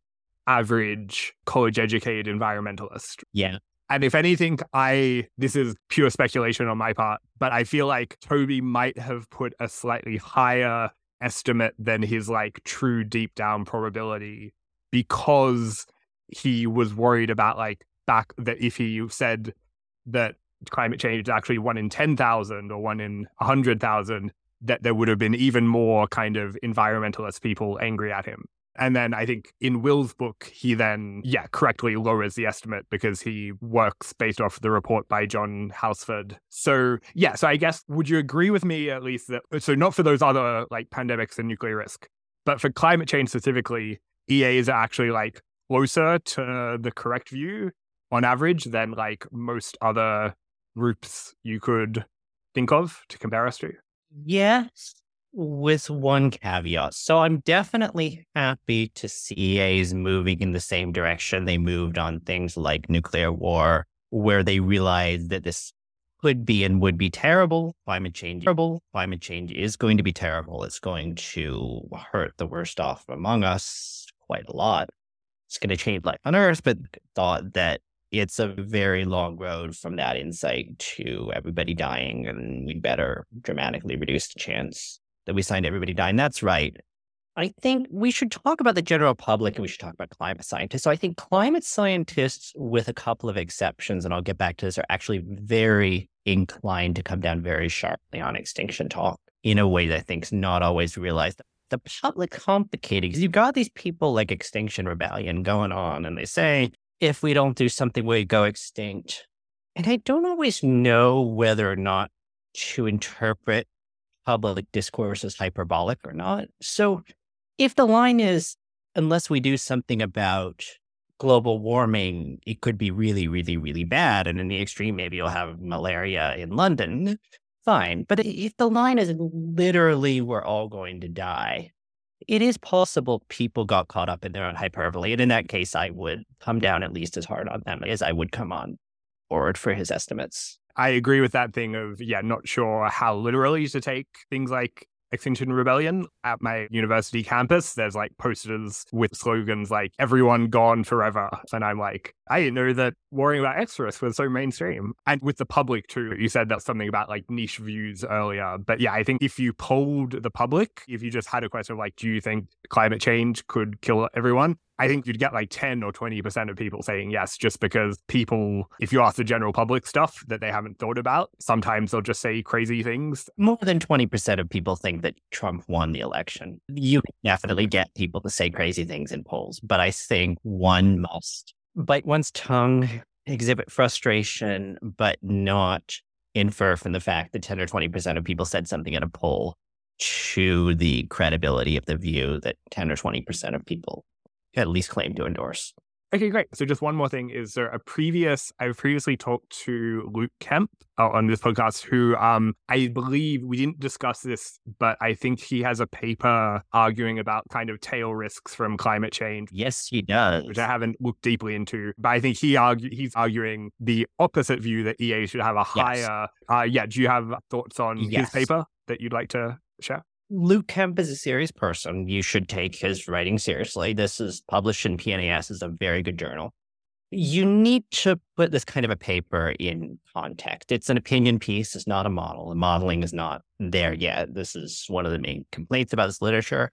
Speaker 1: average college-educated environmentalist.
Speaker 2: Yeah.
Speaker 1: And if anything, I, this is pure speculation on my part, but I feel like Toby might have put a slightly higher estimate than his like true deep down probability because he was worried about like back that if he said that climate change is actually one in ten thousand or one in one hundred thousand, that there would have been even more kind of environmentalist people angry at him. And then I think in Will's book, he then, yeah, correctly lowers the estimate because he works based off the report by John Housford. So, yeah, so I guess, would you agree with me at least that, so not for those other like pandemics and nuclear risk, but for climate change specifically, E As are actually like closer to the correct view on average than like most other groups you could think of to compare us to?
Speaker 2: Yes, with one caveat. So I'm definitely happy to see E As moving in the same direction they moved on things like nuclear war, where they realized that this could be and would be terrible. Climate change, terrible. Climate change is going to be terrible. It's going to hurt the worst off among us quite a lot. It's going to change life on Earth, but thought that it's a very long road from that insight to everybody dying, and we better dramatically reduce the chance that we signed everybody dying. That's right. I think we should talk about the general public and we should talk about climate scientists. So I think climate scientists, with a couple of exceptions, and I'll get back to this, are actually very inclined to come down very sharply on extinction talk in a way that I think is not always realized. The public complicated because you've got these people like Extinction Rebellion going on and they say, if we don't do something, we go extinct. And I don't always know whether or not to interpret public discourse as hyperbolic or not. So if the line is, unless we do something about global warming, it could be really, really, really bad. And in the extreme, maybe you'll have malaria in London. Fine. But if the line is literally, we're all going to die, it is possible people got caught up in their own hyperbole. And in that case, I would come down at least as hard on them as I would come on board for his estimates.
Speaker 1: I agree with that thing of, yeah, not sure how literally to take things like Extinction Rebellion. At my university campus, there's like posters with slogans like everyone gone forever. And I'm like, I didn't know that worrying about extras was so mainstream. And with the public too, you said that's something about like niche views earlier. But yeah, I think if you polled the public, if you just had a question of like, do you think climate change could kill everyone? I think you'd get like ten or twenty percent of people saying yes, just because people, if you ask the general public stuff that they haven't thought about, sometimes they'll just say crazy things.
Speaker 2: More than twenty percent of people think that Trump won the election. You can definitely get people to say crazy things in polls, but I think one must bite one's tongue, exhibit frustration, but not infer from the fact that ten or twenty percent of people said something in a poll to the credibility of the view that ten or twenty percent of people at least claim to endorse.
Speaker 1: Okay, great. So just one more thing is there a previous, I've previously talked to Luke Kemp uh, on this podcast who um, I believe we didn't discuss this, but I think he has a paper arguing about kind of tail risks from climate change.
Speaker 2: Yes, he does.
Speaker 1: Which I haven't looked deeply into, but I think he argue, he's arguing the opposite view that E A should have a higher, yes. uh, yeah, do you have thoughts on
Speaker 2: yes.
Speaker 1: his paper that you'd like to share?
Speaker 2: Luke Kemp is a serious person. You should take his writing seriously. This is published in P N A S. It's a very good journal. You need to put this kind of a paper in context. It's an opinion piece. It's not a model. The modeling is not there yet. This is one of the main complaints about this literature.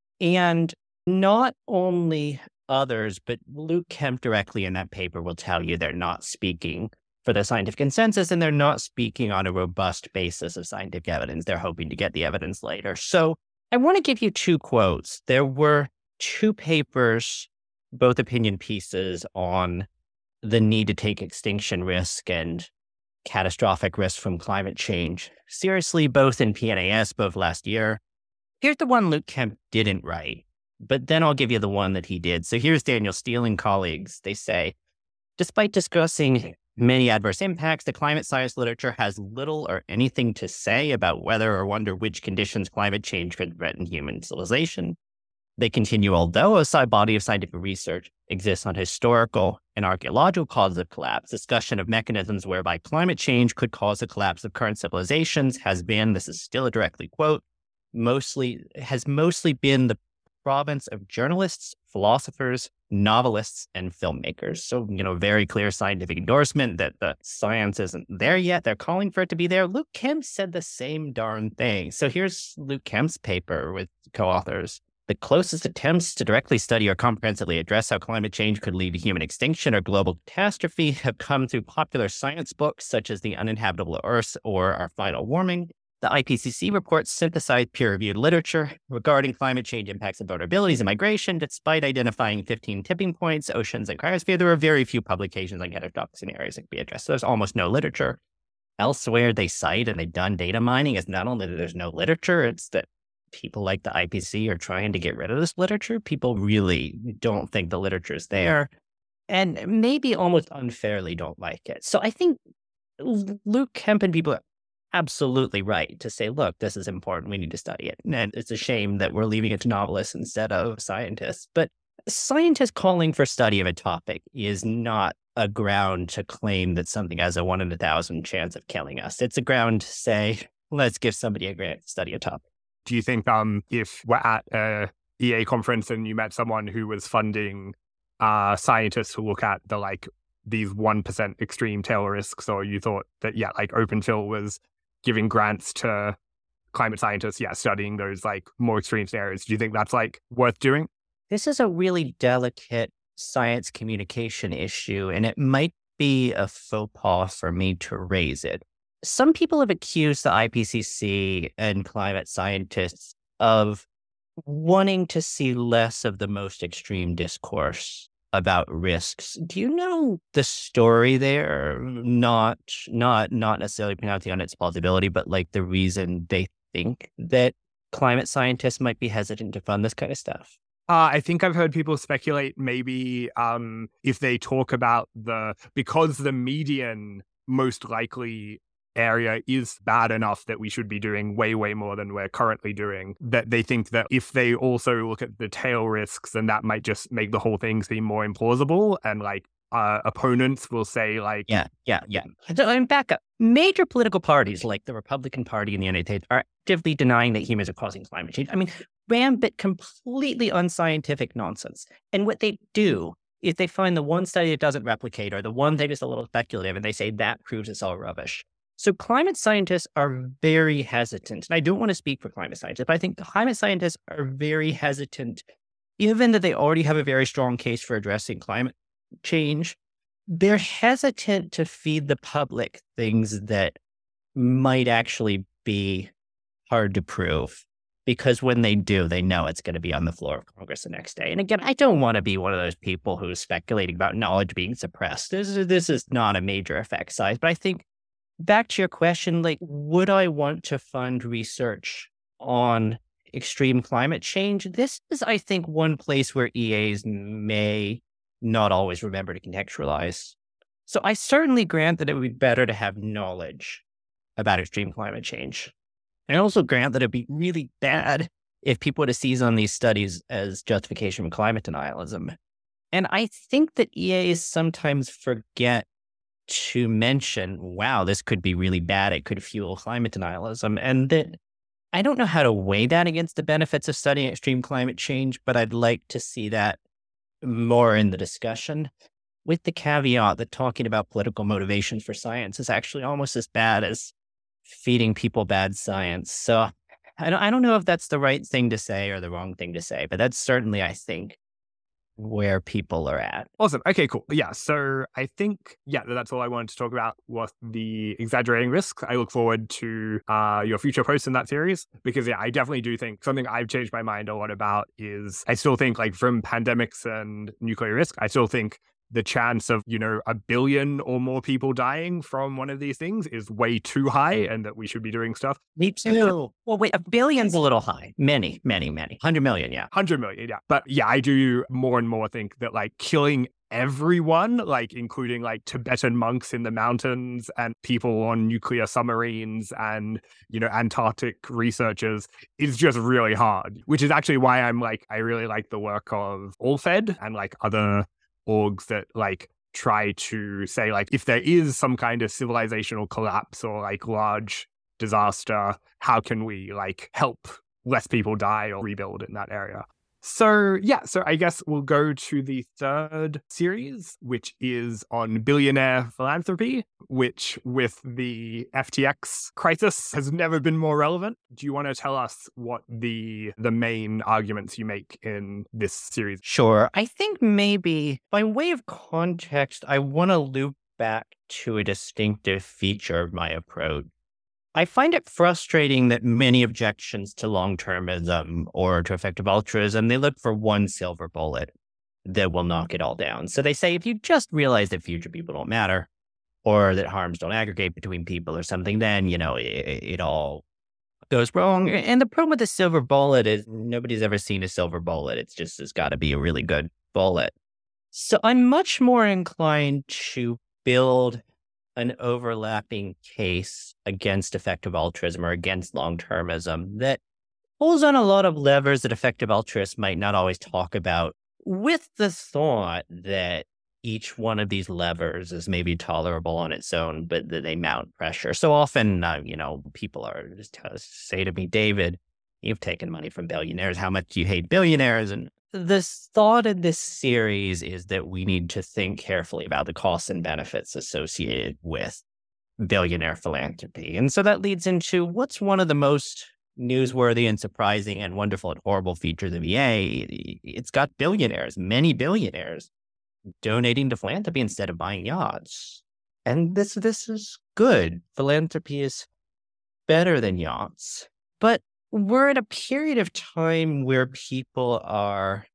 Speaker 2: And not only others, but Luke Kemp directly in that paper will tell you they're not speaking for the scientific consensus, and they're not speaking on a robust basis of scientific evidence. They're hoping to get the evidence later. So I want to give you two quotes. There were two papers, both opinion pieces, on the need to take extinction risk and catastrophic risk from climate change seriously, both in P N A S, both last year. Here's the one Luke Kemp didn't write, but then I'll give you the one that he did. So here's Daniel Steele and colleagues. They say, despite discussing many adverse impacts, the climate science literature has little or anything to say about whether or under which conditions climate change could threaten human civilization. They continue, although a body of scientific research exists on historical and archaeological causes of collapse, discussion of mechanisms whereby climate change could cause the collapse of current civilizations has been, this is still a directly quote, mostly, has mostly been the province of journalists, philosophers, novelists, and filmmakers. So, you know, very clear scientific endorsement that the science isn't there yet. They're calling for it to be there. Luke Kemp said the same darn thing. So here's Luke Kemp's paper with co-authors. The closest attempts to directly study or comprehensively address how climate change could lead to human extinction or global catastrophe have come through popular science books such as The Uninhabitable Earth or Our Final Warming. The I P C C reports synthesized peer-reviewed literature regarding climate change impacts and vulnerabilities in migration. Despite identifying fifteen tipping points, oceans, and cryosphere, there are very few publications on catastrophic scenarios that can be addressed. So there's almost no literature. Elsewhere, they cite and they've done data mining. It's not only that there's no literature, it's that people like the I P C C are trying to get rid of this literature. People really don't think the literature is there, and maybe almost unfairly don't like it. So I think Luke Kemp and people are absolutely right to say, look, this is important. We need to study it. And it's a shame that we're leaving it to novelists instead of scientists. But scientists calling for study of a topic is not a ground to claim that something has a one in a thousand chance of killing us. It's a ground to say, let's give somebody a grant to study a topic.
Speaker 1: Do you think um, if we're at a E A conference and you met someone who was funding uh, scientists to look at the like these one percent extreme tail risks, or you thought that, yeah, like OpenPhil was giving grants to climate scientists, yeah, studying those like more extreme scenarios, do you think that's like worth doing?
Speaker 2: This is a really delicate science communication issue, and it might be a faux pas for me to raise it. Some people have accused the I P C C and climate scientists of wanting to see less of the most extreme discourse about risks. Do you know the story there? Not, not, not necessarily pronouncing on its plausibility, but like the reason they think that climate scientists might be hesitant to fund this kind of stuff?
Speaker 1: Uh, I think I've heard people speculate maybe um, if they talk about the, because the median most likely area is bad enough that we should be doing way, way more than we're currently doing, that they think that if they also look at the tail risks, then that might just make the whole thing seem more implausible. And like uh, opponents will say like...
Speaker 2: Yeah, yeah, yeah. So, and back up. Major political parties like the Republican Party in the United States are actively denying that humans are causing climate change. I mean, rampant, completely unscientific nonsense. And what they do is they find the one study that doesn't replicate or the one thing that's a little speculative, and they say that proves it's all rubbish. So climate scientists are very hesitant. And I don't want to speak for climate scientists, but I think climate scientists are very hesitant, given that they already have a very strong case for addressing climate change. They're hesitant to feed the public things that might actually be hard to prove, because when they do, they know it's going to be on the floor of Congress the next day. And again, I don't want to be one of those people who's speculating about knowledge being suppressed. This is, this is not a major effect size, but I think back to your question, like, would I want to fund research on extreme climate change? This is, I think, one place where E As may not always remember to contextualize. So I certainly grant that it would be better to have knowledge about extreme climate change. I also grant that it'd be really bad if people were to seize on these studies as justification for climate denialism. And I think that E As sometimes forget to mention, wow, this could be really bad. It could fuel climate denialism. And that I don't know how to weigh that against the benefits of studying extreme climate change, but I'd like to see that more in the discussion, with the caveat that talking about political motivations for science is actually almost as bad as feeding people bad science. So I don't, I don't know if that's the right thing to say or the wrong thing to say, but that's certainly, I think, where people are at.
Speaker 1: Awesome. Okay, cool. Yeah. So I think, yeah, that's all I wanted to talk about was the exaggerating risks. I look forward to uh, your future posts in that series because, yeah, I definitely do think something I've changed my mind a lot about is I still think like from pandemics and nuclear risk, I still think the chance of, you know, a billion or more people dying from one of these things is way too high and that we should be doing stuff.
Speaker 2: Me too. Well, wait, a billion's a little high. Many, many, many. one hundred million, yeah.
Speaker 1: one hundred million, yeah. But yeah, I do more and more think that like killing everyone, like including like Tibetan monks in the mountains and people on nuclear submarines and, you know, Antarctic researchers is just really hard, which is actually why I'm like, I really like the work of AllFed and like other orgs that like try to say like if there is some kind of civilizational collapse or like large disaster, how can we like help less people die or rebuild in that area? So yeah, so I guess we'll go to the third series, which is on billionaire philanthropy, which with the F T X crisis has never been more relevant. Do you want to tell us what the the main arguments you make in this series?
Speaker 2: Sure. I think maybe by way of context, I want to loop back to a distinctive feature of my approach. I find it frustrating that many objections to long-termism or to effective altruism, they look for one silver bullet that will knock it all down. So they say, if you just realize that future people don't matter or that harms don't aggregate between people or something, then, you know, it, it all goes wrong. And the problem with the silver bullet is nobody's ever seen a silver bullet. It's just, it's got to be a really good bullet. So I'm much more inclined to build an overlapping case against effective altruism or against long-termism that pulls on a lot of levers that effective altruists might not always talk about, with the thought that each one of these levers is maybe tolerable on its own, but that they mount pressure. So often, uh, you know, people are just uh, say to me, David, you've taken money from billionaires. How much do you hate billionaires? And the thought in this series is that we need to think carefully about the costs and benefits associated with billionaire philanthropy. And so that leads into what's one of the most newsworthy and surprising and wonderful and horrible features of E A. It's got billionaires, many billionaires, donating to philanthropy instead of buying yachts. And this this is good. Philanthropy is better than yachts. But we're at a period of time where people are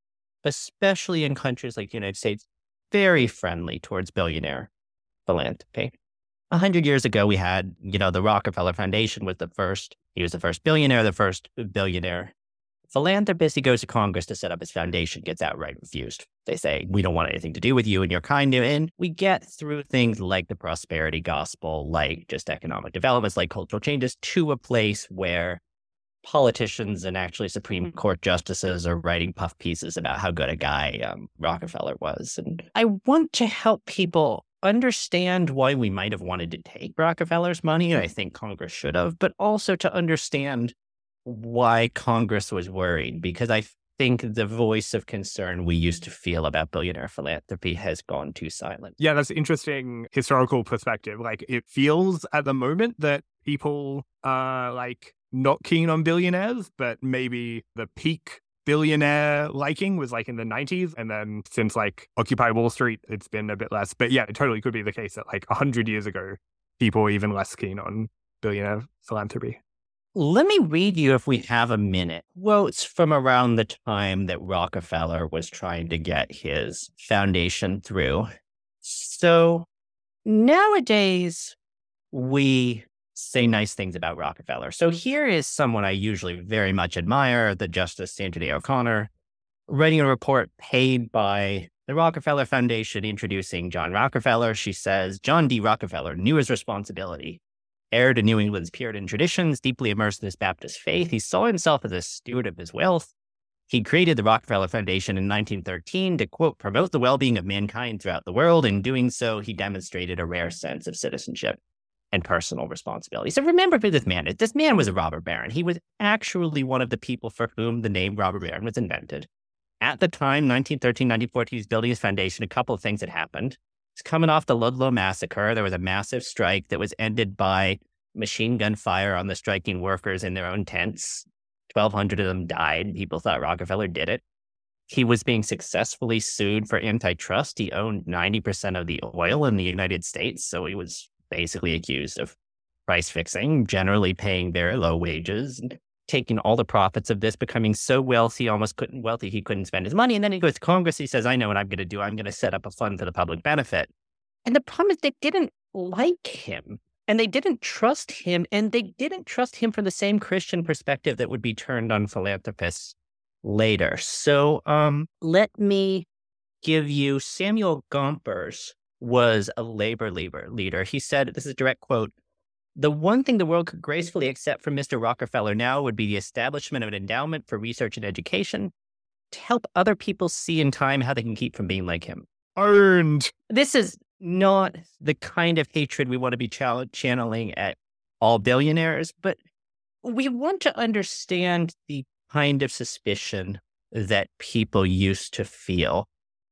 Speaker 2: especially in countries like the United States, very friendly towards billionaire philanthropy. A hundred years ago, we had, you know, the Rockefeller Foundation was the first. He was the first billionaire, the first billionaire philanthropist. He goes to Congress to set up his foundation, gets outright refused. They say, we don't want anything to do with you and your kind. And we get through things like the prosperity gospel, like just economic developments, like cultural changes, to a place where politicians and actually Supreme Court justices are writing puff pieces about how good a guy um, Rockefeller was. And I want to help people understand why we might have wanted to take Rockefeller's money. I think Congress should have, but also to understand why Congress was worried, because I think the voice of concern we used to feel about billionaire philanthropy has gone too silent.
Speaker 1: Yeah, that's an interesting historical perspective. Like, it feels at the moment that people are like not keen on billionaires, but maybe the peak billionaire liking was like in the nineties. And then since like Occupy Wall Street, it's been a bit less. But yeah, it totally could be the case that like a hundred years ago, people were even less keen on billionaire philanthropy.
Speaker 2: Let me read you, if we have a minute, quotes from around the time that Rockefeller was trying to get his foundation through. So nowadays, we say nice things about Rockefeller. So here is someone I usually very much admire, the Justice Sandra Day O'Connor, writing a report paid by the Rockefeller Foundation introducing John Rockefeller. She says, John D. Rockefeller knew his responsibility. Heir to New England's Puritan traditions, deeply immersed in his Baptist faith, he saw himself as a steward of his wealth. He created the Rockefeller Foundation in nineteen thirteen to, quote, promote the well-being of mankind throughout the world. In doing so, he demonstrated a rare sense of citizenship and personal responsibility. So remember who this man is. This man was a robber baron. He was actually one of the people for whom the name robber baron was invented. At the time, nineteen thirteen, nineteen fourteen, he was building his foundation. A couple of things had happened. It's coming off the Ludlow massacre. There was a massive strike that was ended by machine gun fire on the striking workers in their own tents. twelve hundred of them died. People thought Rockefeller did it. He was being successfully sued for antitrust. He owned ninety percent of the oil in the United States, so he was basically accused of price fixing, generally paying very low wages, and taking all the profits of this, becoming so wealthy, almost couldn't wealthy, he couldn't spend his money. And then he goes to Congress. He says, I know what I'm going to do. I'm going to set up a fund for the public benefit. And the problem is they didn't like him, and they didn't trust him, and they didn't trust him from the same Christian perspective that would be turned on philanthropists later. So um, let me give you Samuel Gompers was a labor leader. He said, this is a direct quote, the one thing the world could gracefully accept from Mister Rockefeller now would be the establishment of an endowment for research and education to help other people see in time how they can keep from being like him.
Speaker 1: Earned.
Speaker 2: This is not the kind of hatred we want to be ch- channeling at all billionaires, but we want to understand the kind of suspicion that people used to feel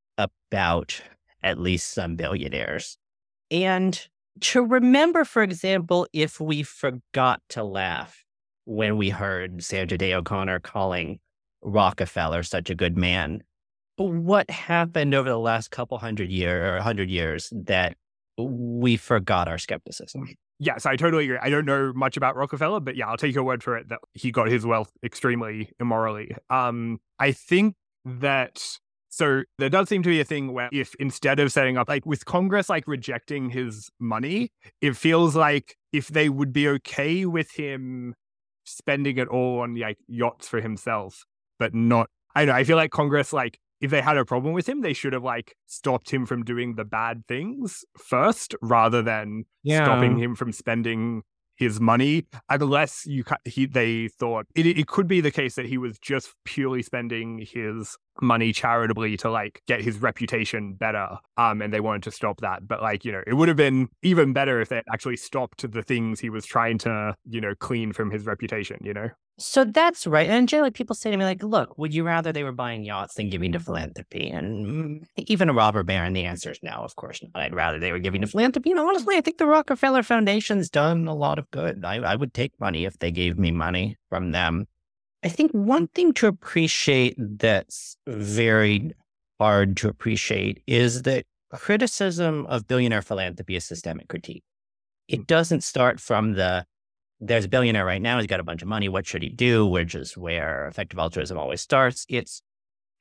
Speaker 2: about at least some billionaires. And to remember, for example, if we forgot to laugh when we heard Sandra Day O'Connor calling Rockefeller such a good man, what happened over the last couple hundred year or hundred years that we forgot our skepticism?
Speaker 1: Yes, I totally agree. I don't know much about Rockefeller, but yeah, I'll take your word for it that he got his wealth extremely immorally. Um, I think that, so there does seem to be a thing where if instead of setting up, like with Congress, like rejecting his money, it feels like if they would be okay with him spending it all on like yachts for himself, but not, I don't know, I feel like Congress, like, if they had a problem with him, they should have like stopped him from doing the bad things first, rather than
Speaker 2: yeah.
Speaker 1: stopping him from spending his money. Unless you, he, they thought it, it could be the case that he was just purely spending his money charitably to like get his reputation better. Um, and they wanted to stop that. But like, you know, it would have been even better if they actually stopped the things he was trying to, you know, clean from his reputation, you know?
Speaker 2: So that's right. And generally people say to me like, look, would you rather they were buying yachts than giving to philanthropy? And even a robber baron, the answer is no, of course not. I'd rather they were giving to philanthropy. And honestly, I think the Rockefeller Foundation's done a lot of good. I, I would take money if they gave me money from them. I think one thing to appreciate that's very hard to appreciate is that criticism of billionaire philanthropy is systemic critique. It doesn't start from the, there's a billionaire right now, he's got a bunch of money, what should he do? Which is where effective altruism always starts. It's,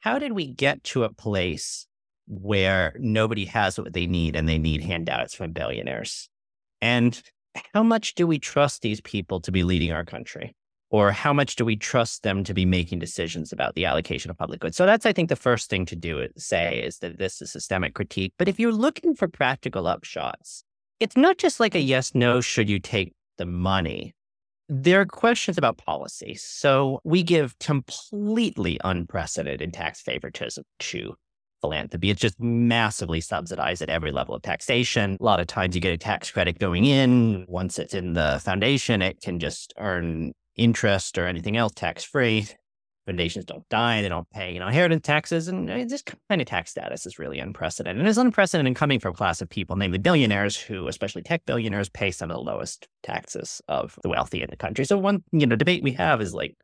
Speaker 2: how did we get to a place where nobody has what they need and they need handouts from billionaires? And how much do we trust these people to be leading our country? Or how much do we trust them to be making decisions about the allocation of public goods? So that's, I think, the first thing to do is say is that this is systemic critique. But if you're looking for practical upshots, it's not just like a yes, no, should you take the money? There are questions about policy. So we give completely unprecedented tax favoritism to philanthropy. It's just massively subsidized at every level of taxation. A lot of times you get a tax credit going in. Once it's in the foundation, it can just earn interest or anything else tax-free. Foundations don't die. They don't pay, you know, inheritance taxes. And this kind of tax status is really unprecedented. And it's unprecedented coming from a class of people, namely billionaires who, especially tech billionaires, pay some of the lowest taxes of the wealthy in the country. So one, you know, debate we have is like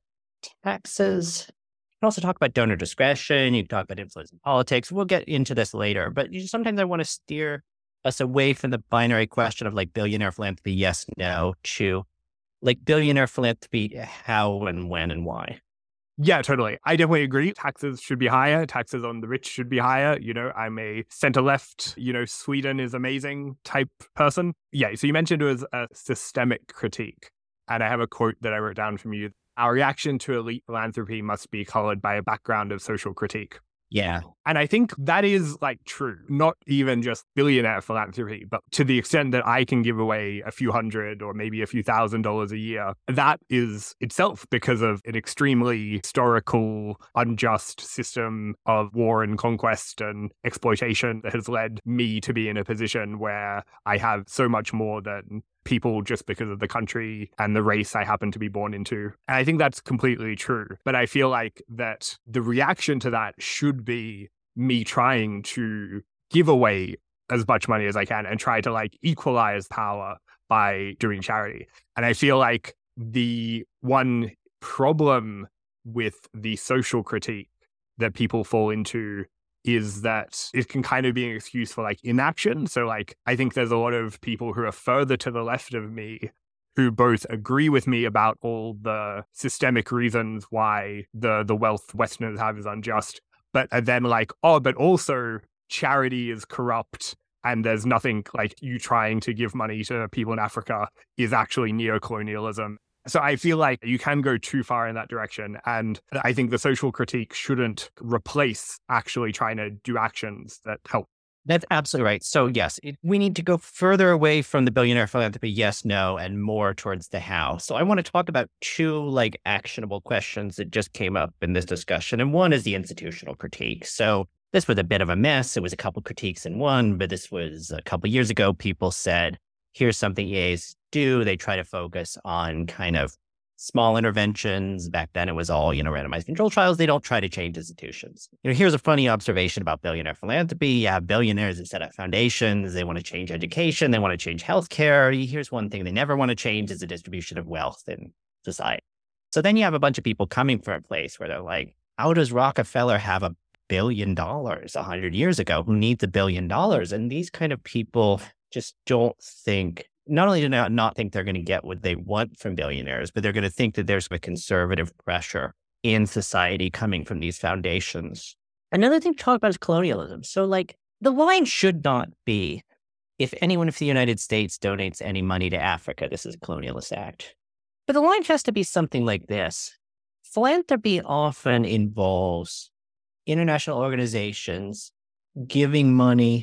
Speaker 2: taxes. You can also talk about donor discretion. You can talk about influence in politics. We'll get into this later. But you, sometimes I want to steer us away from the binary question of like billionaire philanthropy, yes, no, to like billionaire philanthropy, how and when and why.
Speaker 1: Yeah, totally. I definitely agree. Taxes should be higher. Taxes on the rich should be higher. You know, I'm a center-left, you know, Sweden is amazing type person. Yeah, so you mentioned it was a systemic critique. And I have a quote that I wrote down from you. Our reaction to elite philanthropy must be colored by a background of social critique.
Speaker 2: Yeah.
Speaker 1: And I think that is like true, not even just billionaire philanthropy, but to the extent that I can give away a few hundred or maybe a few thousand dollars a year, that is itself because of an extremely historical, unjust system of war and conquest and exploitation that has led me to be in a position where I have so much more than people just because of the country and the race I happen to be born into. And I think that's completely true. But I feel like that the reaction to that should be me trying to give away as much money as I can and try to like equalize power by doing charity. And I feel like the one problem with the social critique that people fall into is that it can kind of be an excuse for like inaction. So like, I think there's a lot of people who are further to the left of me who both agree with me about all the systemic reasons why the, the wealth Westerners have is unjust, but are then like, oh, but also charity is corrupt and there's nothing like you trying to give money to people in Africa is actually neocolonialism. So I feel like you can go too far in that direction. And I think the social critique shouldn't replace actually trying to do actions that help.
Speaker 2: That's absolutely right. So yes, it, we need to go further away from the billionaire philanthropy, yes, no, and more towards the how. So I want to talk about two like actionable questions that just came up in this discussion. And one is the institutional critique. So this was a bit of a mess. It was a couple critiques in one, but this was a couple years ago. People said, here's something E As do. They try to focus on kind of small interventions. Back then it was all, you know, randomized control trials. They don't try to change institutions. You know, here's a funny observation about billionaire philanthropy. You have billionaires that set up foundations. They want to change education. They want to change healthcare. Here's one thing they never want to change is the distribution of wealth in society. So then you have a bunch of people coming from a place where they're like, how does Rockefeller have a billion dollars a hundred years ago? Who needs a billion dollars? And these kind of people just don't think, not only do they not, not think they're going to get what they want from billionaires, but they're going to think that there's a conservative pressure in society coming from these foundations. Another thing to talk about is colonialism. So like the line should not be, if anyone from the United States donates any money to Africa, this is a colonialist act. But the line has to be something like this. Philanthropy often involves international organizations giving money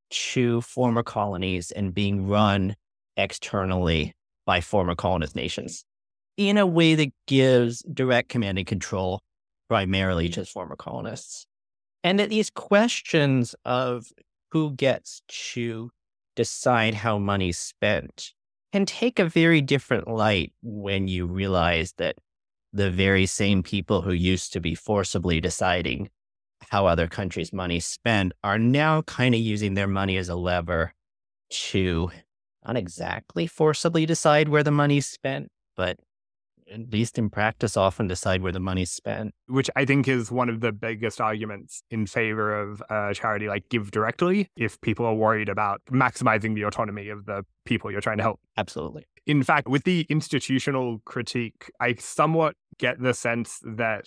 Speaker 2: to former colonies and being run externally by former colonist nations in a way that gives direct command and control primarily to former colonists. And that these questions of who gets to decide how money's spent can take a very different light when you realize that the very same people who used to be forcibly deciding how other countries' money spent are now kind of using their money as a lever to not exactly forcibly decide where the money's spent, but at least in practice often decide where the money's spent.
Speaker 1: Which I think is one of the biggest arguments in favor of uh, charity like Give Directly, if people are worried about maximizing the autonomy of the people you're trying to help.
Speaker 2: Absolutely.
Speaker 1: In fact, with the institutional critique, I somewhat get the sense that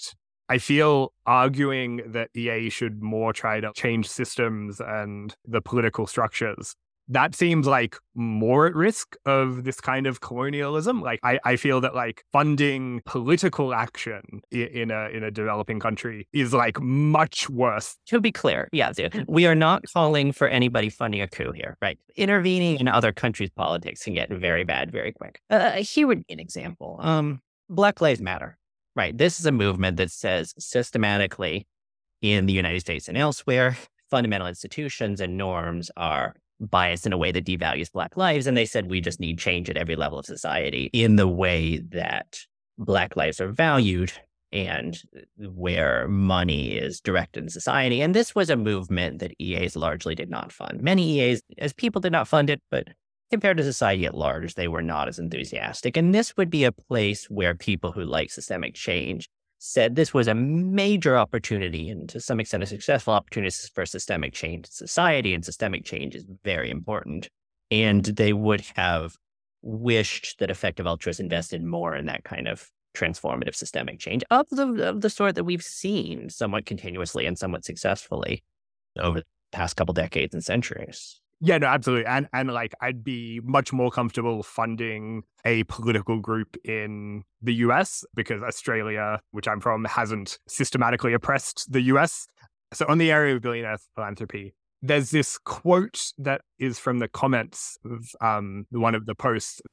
Speaker 1: I feel arguing that E A should more try to change systems and the political structures, that seems like more at risk of this kind of colonialism. Like, I, I feel that like funding political action in a in a developing country is like much worse.
Speaker 2: To be clear, yeah, we are not calling for anybody funding a coup here, right? Intervening in other countries' politics can get very bad very quick. Uh, here would be an example. Um, Black Lives Matter, right? This is a movement that says systematically in the United States and elsewhere, fundamental institutions and norms are biased in a way that devalues Black lives. And they said, we just need change at every level of society in the way that Black lives are valued and where money is directed in society. And this was a movement that E As largely did not fund. Many E As, as people, did not fund it, but compared to society at large, they were not as enthusiastic. And this would be a place where people who like systemic change said this was a major opportunity and to some extent a successful opportunity for systemic change in society, and systemic change is very important. And they would have wished that effective altruists invested more in that kind of transformative systemic change of the, of the sort that we've seen somewhat continuously and somewhat successfully over the past couple decades and centuries.
Speaker 1: Yeah, no, absolutely. And and like I'd be much more comfortable funding a political group in the U S because Australia, which I'm from, hasn't systematically oppressed the U S. So on the area of billionaire philanthropy, there's this quote that is from the comments of um, one of the posts.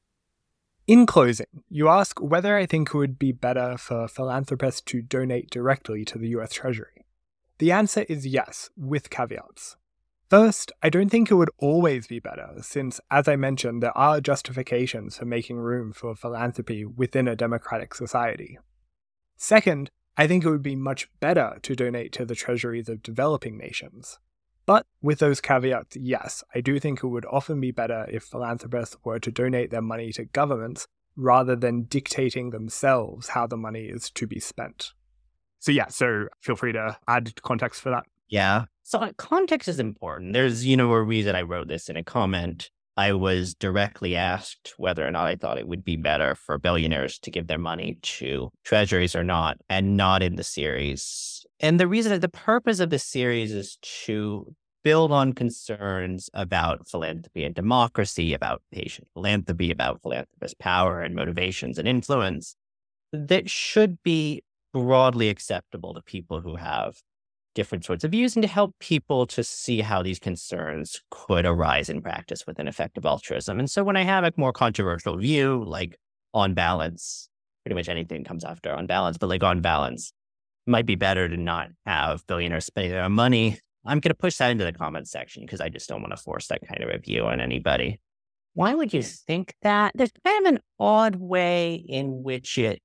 Speaker 1: In closing, you ask whether I think it would be better for philanthropists to donate directly to the U S Treasury. The answer is yes, with caveats. First, I don't think it would always be better, since, as I mentioned, there are justifications for making room for philanthropy within a democratic society. Second, I think it would be much better to donate to the treasuries of developing nations. But with those caveats, yes, I do think it would often be better if philanthropists were to donate their money to governments rather than dictating themselves how the money is to be spent. So yeah, so feel free to add context for that.
Speaker 2: Yeah. So context is important. There's, you know, a reason I wrote this in a comment. I was directly asked whether or not I thought it would be better for billionaires to give their money to treasuries or not, and not in the series. And the reason that the purpose of the series is to build on concerns about philanthropy and democracy, about patient philanthropy, about philanthropist power and motivations and influence that should be broadly acceptable to people who have different sorts of views, and to help people to see how these concerns could arise in practice within effective altruism. And so when I have a more controversial view, like on balance, pretty much anything comes after on balance, but like on balance, it might be better to not have billionaires spending their own money. I'm going to push that into the comments section because I just don't want to force that kind of a view on anybody. Why would you think that? There's kind of an odd way in which it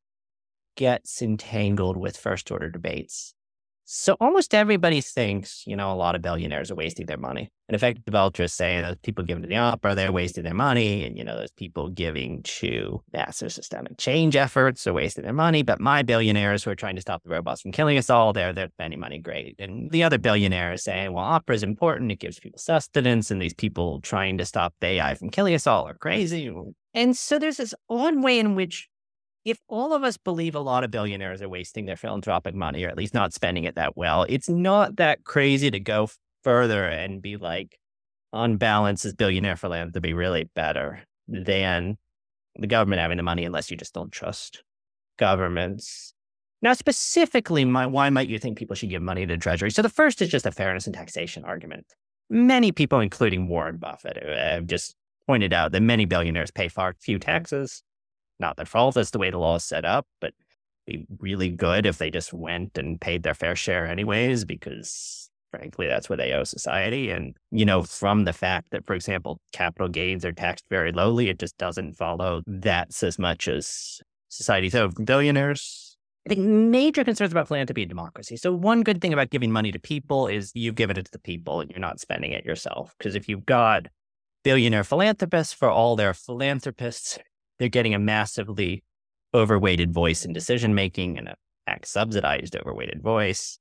Speaker 2: gets entangled with first order debates. So almost everybody thinks, you know, a lot of billionaires are wasting their money. And effective altruists say those people giving to the opera, they're wasting their money. And, you know, those people giving to massive systemic change efforts are wasting their money. But my billionaires who are trying to stop the robots from killing us all, they're, they're spending money great. And the other billionaires saying, well, opera is important. It gives people sustenance. And these people trying to stop the A I from killing us all are crazy. And so there's this odd way in which, if all of us believe a lot of billionaires are wasting their philanthropic money, or at least not spending it that well, it's not that crazy to go further and be like, on balance, is billionaire philanthropy really better than the government having the money, unless you just don't trust governments? Now, specifically, my, why might you think people should give money to the Treasury? So the first is just a fairness and taxation argument. Many people, including Warren Buffett, have just pointed out that many billionaires pay far few taxes. Not their fault, that's the way the law is set up, but it'd be really good if they just went and paid their fair share anyways, because frankly, that's what they owe society. And, you know, from the fact that, for example, capital gains are taxed very lowly, it just doesn't follow that's as much as society's owe billionaires. I think major concerns about philanthropy and democracy. So one good thing about giving money to people is you've given it to the people and you're not spending it yourself. Because if you've got billionaire philanthropists, for all their philanthropists, they're getting a massively overweighted voice in decision-making and a tax-subsidized overweighted voice.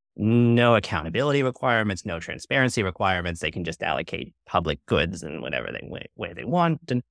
Speaker 2: No accountability requirements, no transparency requirements. They can just allocate public goods in whatever they, way, way they want. And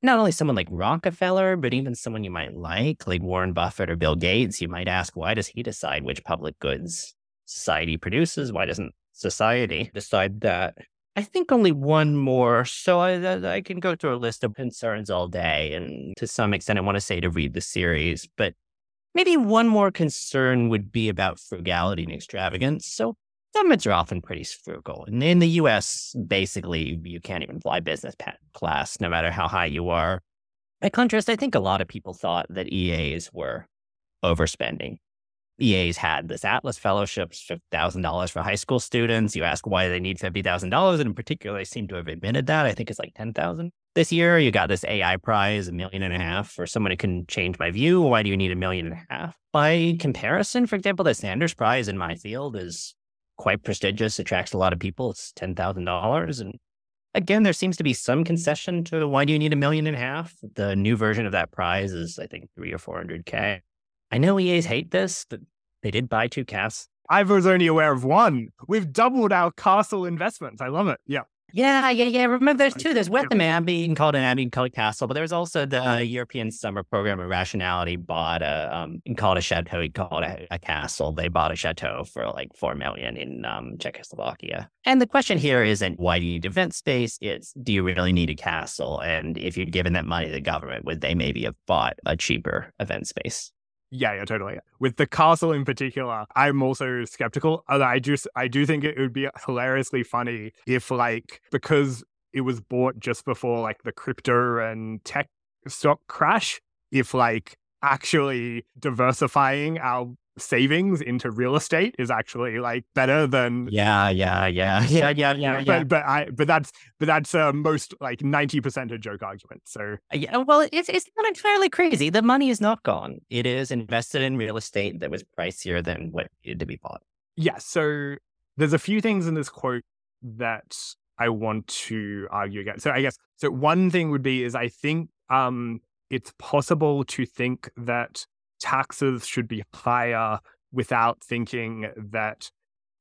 Speaker 2: not only someone like Rockefeller, but even someone you might like, like Warren Buffett or Bill Gates, you might ask, why does he decide which public goods society produces? Why doesn't society decide that? I think only one more. So I, I can go through a list of concerns all day. And to some extent, I want to say to read the series. But maybe one more concern would be about frugality and extravagance. So governments are often pretty frugal. And in the U S, basically, you can't even fly business class, no matter how high you are. By contrast, I think a lot of people thought that E As were overspending. E As had this Atlas Fellowships, fifty thousand dollars for high school students. You ask why they need fifty thousand dollars, and in particular, they seem to have admitted that. I think it's like ten thousand dollars. This year, you got this A I prize, a million and a half for someone who can change my view. Why do you need a million and a half? By comparison, for example, the Sanders Prize in my field is quite prestigious, attracts a lot of people. It's ten thousand dollars. And again, there seems to be some concession to why do you need a million and a half? The new version of that prize is, I think, three or four hundred K. I know E As hate this, but they did buy two casts.
Speaker 1: I was only aware of one. We've doubled our Castle investments. I love it. Yeah.
Speaker 2: Yeah, yeah, yeah. Remember, there's two. There's Wetham Abbey, you can call it an Abbey, you can call it Castle, but there's also the uh, European Summer Program of Rationality bought a, um, you can call it a chateau, you can call it a, a castle. They bought a chateau for like four million in um, Czechoslovakia. And the question here isn't why do you need event space? It's do you really need a castle? And if you're giving that money to the government, would they maybe have bought a cheaper event space?
Speaker 1: Yeah, yeah, totally. With the castle in particular, I'm also skeptical. I just, I do think it would be hilariously funny if, like, because it was bought just before, like, the crypto and tech stock crash, if, like, actually diversifying our savings into real estate is actually like better than
Speaker 2: yeah yeah yeah yeah yeah yeah
Speaker 1: but
Speaker 2: yeah.
Speaker 1: but I but that's but that's uh, most like ninety percent a joke argument. So
Speaker 2: yeah, well, it's it's not entirely crazy. The money is not gone. It is invested in real estate that was pricier than what needed to be bought.
Speaker 1: Yeah. So there's a few things in this quote that I want to argue against. So I guess so. One thing would be is I think um it's possible to think that taxes should be higher without thinking that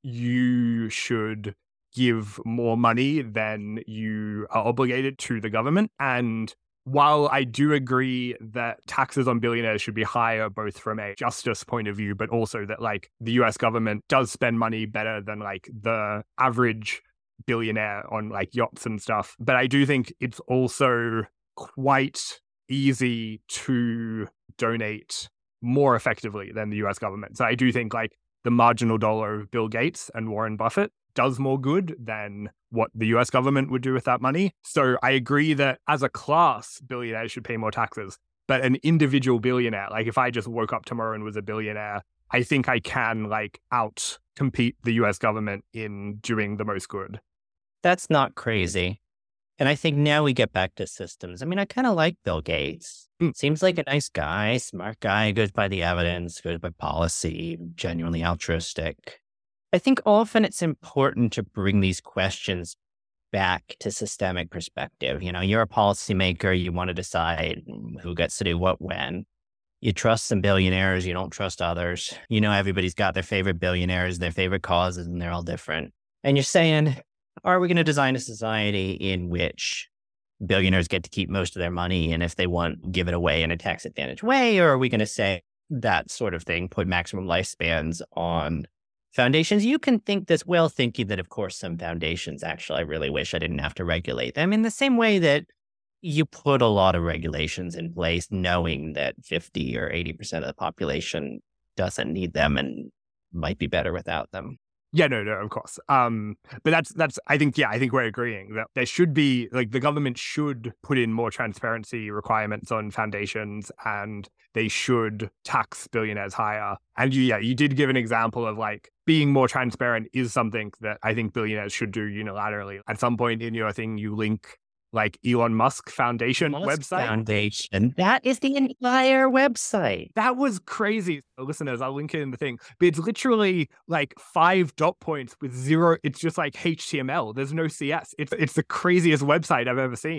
Speaker 1: you should give more money than you are obligated to the government. And while I do agree that taxes on billionaires should be higher, both from a justice point of view, but also that like the U S government does spend money better than like the average billionaire on like yachts and stuff. But I do think it's also quite easy to donate more effectively than the U S government. So I do think like the marginal dollar of Bill Gates and Warren Buffett does more good than what the U S government would do with that money. So I agree that as a class, billionaires should pay more taxes. But an individual billionaire, like if I just woke up tomorrow and was a billionaire, I think I can like out compete the U S government in doing the most good.
Speaker 2: That's not crazy. And I think now we get back to systems. I mean, I kind of like Bill Gates. Mm. Seems like a nice guy, smart guy, goes by the evidence, goes by policy, genuinely altruistic. I think often it's important to bring these questions back to systemic perspective. You know, you're a policymaker, you want to decide who gets to do what when. You trust some billionaires, you don't trust others. You know, everybody's got their favorite billionaires, their favorite causes, and they're all different. And you're saying, are we going to design a society in which billionaires get to keep most of their money, and if they want, give it away in a tax advantage way? Or are we going to say that sort of thing, put maximum lifespans on foundations? You can think this while thinking that, of course, some foundations, actually, I really wish I didn't have to regulate them in the same way that you put a lot of regulations in place, knowing that fifty or eighty percent of the population doesn't need them and might be better without them.
Speaker 1: Yeah, no, no, of course. Um, but that's, that's, I think, yeah, I think we're agreeing that there should be, like, the government should put in more transparency requirements on foundations, and they should tax billionaires higher. And you, yeah, you did give an example of, like, being more transparent is something that I think billionaires should do unilaterally. At some point in your thing, you link like Elon Musk Foundation
Speaker 2: Musk
Speaker 1: website.
Speaker 2: Foundation. That is the entire website.
Speaker 1: That was crazy. Listeners, I'll link it in the thing. But it's literally like five dot points with zero. It's just like H T M L. There's no C S. It's it's the craziest website I've ever seen.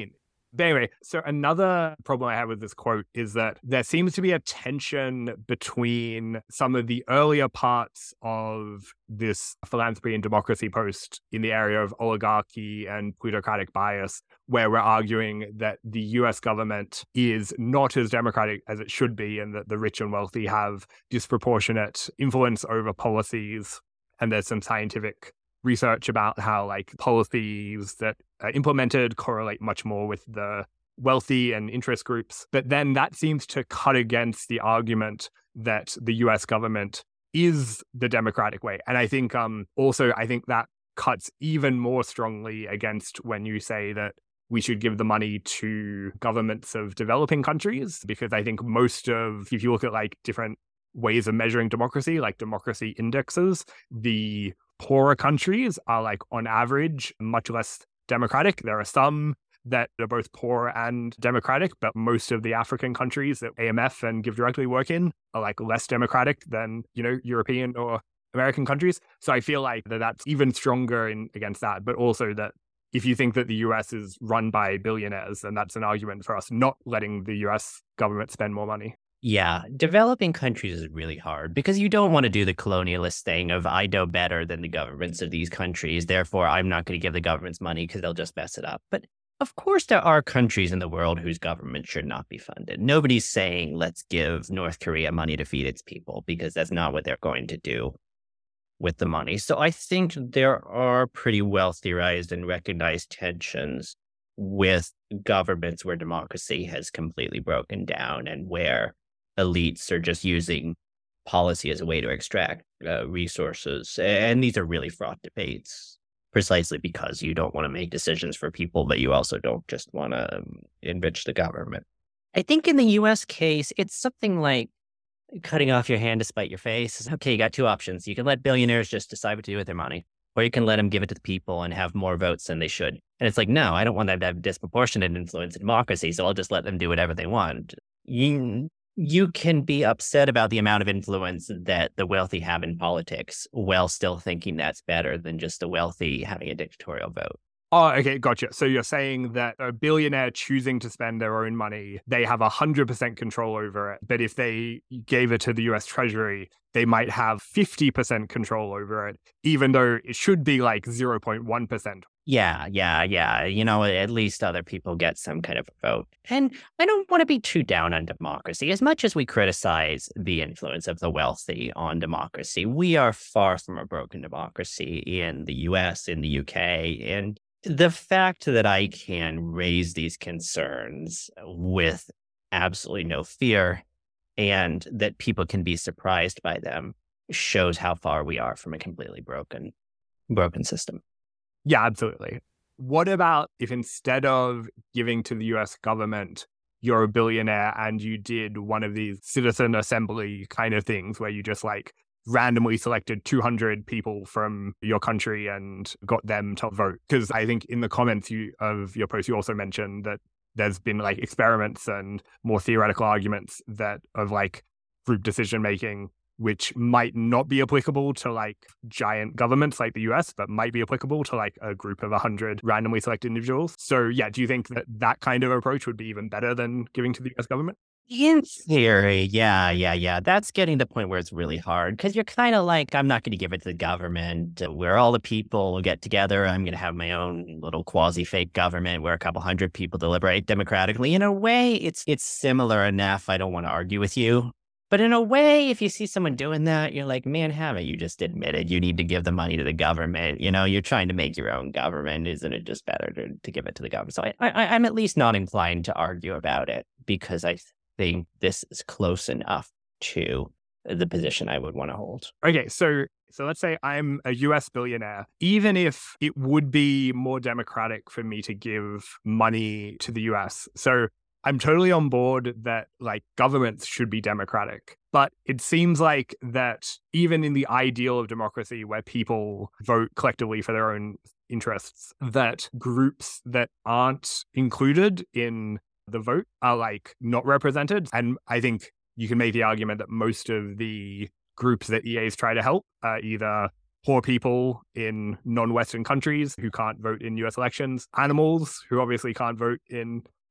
Speaker 1: But anyway, so another problem I have with this quote is that there seems to be a tension between some of the earlier parts of this philanthropy and democracy post in the area of oligarchy and plutocratic bias, where we're arguing that the U S government is not as democratic as it should be, and that the rich and wealthy have disproportionate influence over policies. And there's some scientific research about how like policies that are implemented correlate much more with the wealthy and interest groups. But then that seems to cut against the argument that the U S government is the democratic way. And I think um, also, I think that cuts even more strongly against when you say that we should give the money to governments of developing countries, because I think most of, if you look at like different ways of measuring democracy, like democracy indexes, the poorer countries are like on average much less democratic. There are some that are both poor and democratic, but most of the African countries that A M F and Give Directly work in are like less democratic than, you know, European or American countries. So I feel like that that's even stronger in against that, but also that if you think that the U S is run by billionaires, then that's an argument for us not letting the U S government spend more money.
Speaker 2: Yeah, developing countries is really hard because you don't want to do the colonialist thing of I know better than the governments of these countries, therefore I'm not going to give the governments money because they'll just mess it up. But of course, there are countries in the world whose government should not be funded. Nobody's saying let's give North Korea money to feed its people, because that's not what they're going to do with the money. So I think there are pretty well theorized and recognized tensions with governments where democracy has completely broken down and where elites are just using policy as a way to extract uh, resources. And these are really fraught debates, precisely because you don't want to make decisions for people, but you also don't just want to um, enrich the government. I think in the U S case, it's something like cutting off your hand to spite your face. Okay, you got two options. You can let billionaires just decide what to do with their money, or you can let them give it to the people and have more votes than they should. And it's like, no, I don't want them to have disproportionate influence in democracy, so I'll just let them do whatever they want. You, you can be upset about the amount of influence that the wealthy have in politics while still thinking that's better than just the wealthy having a dictatorial vote.
Speaker 1: Oh, okay, gotcha. So you're saying that a billionaire choosing to spend their own money, they have one hundred percent control over it. But if they gave it to the U S Treasury, they might have fifty percent control over it, even though it should be like zero point one percent.
Speaker 2: Yeah, yeah, yeah. You know, at least other people get some kind of a vote. And I don't want to be too down on democracy. As much as we criticize the influence of the wealthy on democracy, we are far from a broken democracy in the U S, in the U K, and the fact that I can raise these concerns with absolutely no fear and that people can be surprised by them shows how far we are from a completely broken, broken system.
Speaker 1: Yeah, absolutely. What about if instead of giving to the U S government, you're a billionaire and you did one of these citizen assembly kind of things where you just like randomly selected two hundred people from your country and got them to vote? Because I think in the comments you, of your post, you also mentioned that there's been like experiments and more theoretical arguments that of like group decision making, which might not be applicable to like giant governments like the U S, but might be applicable to like a group of one hundred randomly selected individuals. So yeah, do you think that that kind of approach would be even better than giving to the U S government?
Speaker 2: In theory, yeah, yeah, yeah. That's getting to the point where it's really hard because you're kind of like, I'm not going to give it to the government where all the people will get together. I'm going to have my own little quasi-fake government where a couple hundred people deliberate democratically. In a way, it's it's similar enough. I don't want to argue with you. But in a way, if you see someone doing that, you're like, man, haven't you just admitted you need to give the money to the government? You know, you're trying to make your own government. Isn't it just better to, to give it to the government? So I, I, I'm at least not inclined to argue about it because I think this is close enough to the position I would want to hold.
Speaker 1: Okay, so so let's say I'm a U S billionaire. Even if it would be more democratic for me to give money to the U S, so I'm totally on board that like governments should be democratic. But it seems like that even in the ideal of democracy where people vote collectively for their own interests, that groups that aren't included in the vote are like not represented. And I think you can make the argument that most of the groups that E As try to help are either poor people in non-Western countries who can't vote in U S elections, animals who obviously can't vote in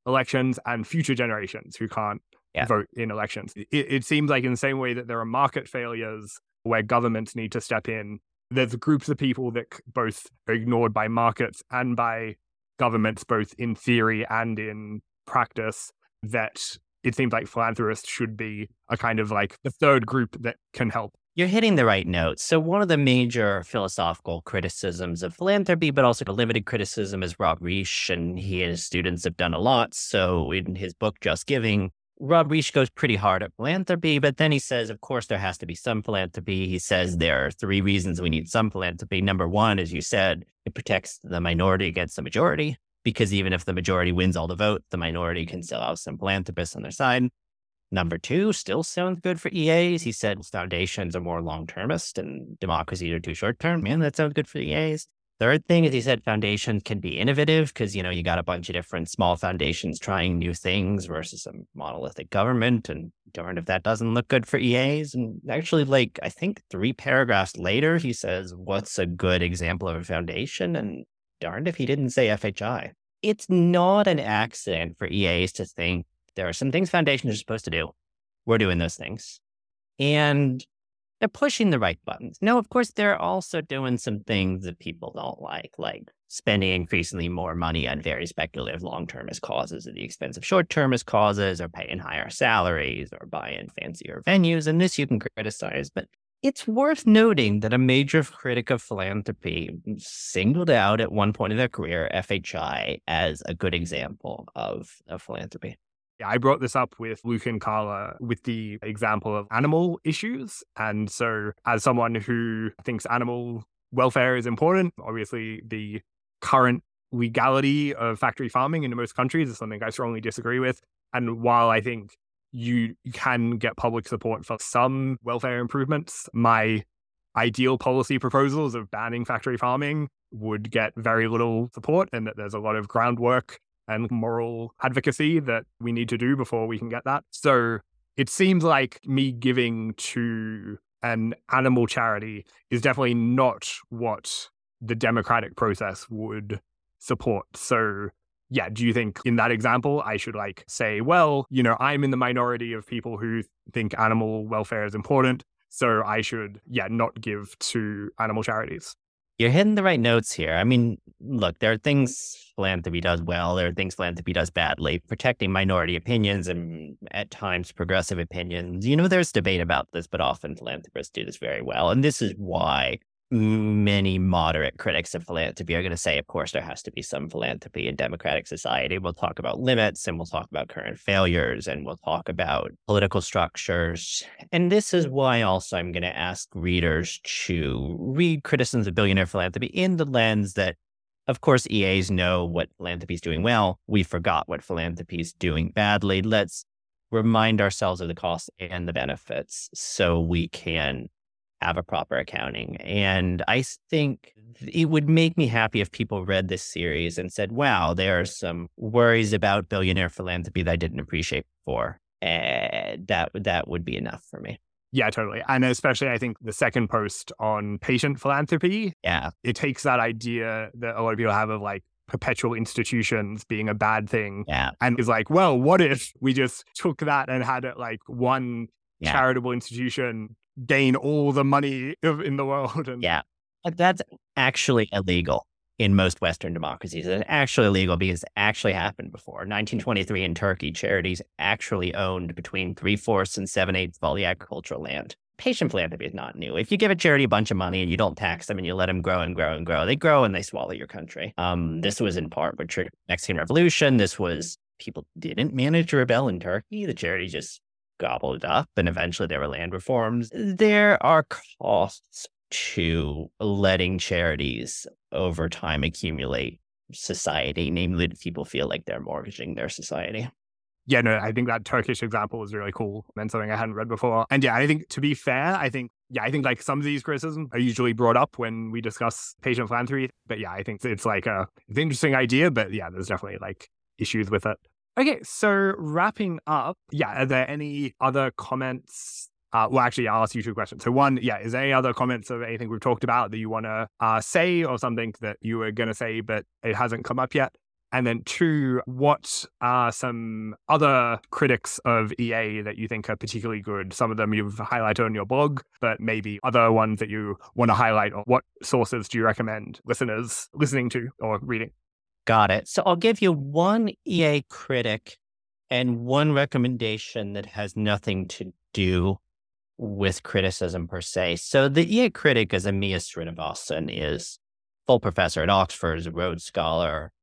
Speaker 1: elections and future generations who can't yeah. vote in elections. It, it seems like in the same way that there are market failures where governments need to step in, there's groups of people that both are ignored by markets and by governments, both in theory and in practice, that it seems like philanthropists should be a kind of like the third group that can help.
Speaker 2: You're hitting the right notes. So one of the major philosophical criticisms of philanthropy, but also a limited criticism, is Rob Reich, and he and his students have done a lot. So in his book, Just Giving, Rob Reich goes pretty hard at philanthropy, but then he says, of course, there has to be some philanthropy. He says there are three reasons we need some philanthropy. Number one, as you said, it protects the minority against the majority, because even if the majority wins all the vote, the minority can still have some philanthropists on their side. Number two, still sounds good for E As. He said foundations are more long-termist and democracies are too short-term. Man, that sounds good for E As. Third thing is he said foundations can be innovative because, you know, you got a bunch of different small foundations trying new things versus a monolithic government. And darn if that doesn't look good for E As. And actually, like, I think three paragraphs later, he says, what's a good example of a foundation? And darned if he didn't say F H I. It's not an accident for E As to think there are some things foundations are supposed to do. We're doing those things. And they're pushing the right buttons. No, of course, they're also doing some things that people don't like, like spending increasingly more money on very speculative long-termist causes at the expense of short-termist causes, or paying higher salaries, or buying fancier venues. And this you can criticize, but it's worth noting that a major critic of philanthropy singled out at one point in their career F H I as a good example of, of philanthropy.
Speaker 1: Yeah, I brought this up with Luke and Carla with the example of animal issues. And so as someone who thinks animal welfare is important, obviously the current legality of factory farming in most countries is something I strongly disagree with. And while I think you can get public support for some welfare improvements, my ideal policy proposals of banning factory farming would get very little support, and that there's a lot of groundwork and moral advocacy that we need to do before we can get that. So it seems like me giving to an animal charity is definitely not what the democratic process would support. So yeah, do you think in that example, I should like say, well, you know, I'm in the minority of people who think animal welfare is important, so I should, yeah, not give to animal charities?
Speaker 2: You're hitting the right notes here. I mean, look, there are things philanthropy does well. There are things philanthropy does badly. Protecting minority opinions and at times progressive opinions. You know, there's debate about this, but often philanthropists do this very well. And this is why many moderate critics of philanthropy are going to say, of course, there has to be some philanthropy in democratic society. We'll talk about limits, and we'll talk about current failures, and we'll talk about political structures. And this is why also I'm going to ask readers to read criticisms of billionaire philanthropy in the lens that, of course, E As know what philanthropy is doing well. We forgot what philanthropy is doing badly. Let's remind ourselves of the costs and the benefits so we can have a proper accounting. And I think it would make me happy if people read this series and said, wow, there are some worries about billionaire philanthropy that I didn't appreciate before. And that, that would be enough for me.
Speaker 1: Yeah, totally. And especially, I think the second post on patient philanthropy,
Speaker 2: yeah,
Speaker 1: it takes that idea that a lot of people have of like perpetual institutions being a bad thing.
Speaker 2: Yeah.
Speaker 1: And is like, well, what if we just took that and had it like one yeah. charitable institution gain all the money in the world? And
Speaker 2: yeah, that's actually illegal in most Western democracies. It's actually illegal because it actually happened before. nineteen twenty-three in Turkey, charities actually owned between three-fourths and seven-eighths of all the agricultural land. Patient philanthropy is not new. If you give a charity a bunch of money and you don't tax them and you let them grow and grow and grow, they grow and they swallow your country. Um, this was in part what triggered the Mexican Revolution. This was, people didn't manage to rebel in Turkey. The charity just gobbled it up, and eventually there were land reforms. There are costs to letting charities over time accumulate society, namely that people feel like they're mortgaging their society.
Speaker 1: Yeah, no, I think that Turkish example was really cool and something I hadn't read before. And yeah, I think to be fair, I think, yeah, I think like some of these criticisms are usually brought up when we discuss patient philanthropy. But yeah, I think it's like a, it's an interesting idea, but yeah, there's definitely like issues with it. Okay, so wrapping up, yeah, are there any other comments? Uh, well, actually, I'll ask you two questions. So one, yeah, is there any other comments of anything we've talked about that you want to uh, say, or something that you were going to say but it hasn't come up yet? And then two, what are some other critics of E A that you think are particularly good? Some of them you've highlighted on your blog, but maybe other ones that you want to highlight. Or what sources do you recommend listeners listening to or reading?
Speaker 2: Got it. So I'll give you one E A critic and one recommendation that has nothing to do with criticism per se. So the E A critic is Amiya Srinivasan, is full professor at Oxford, is a Rhodes Scholar,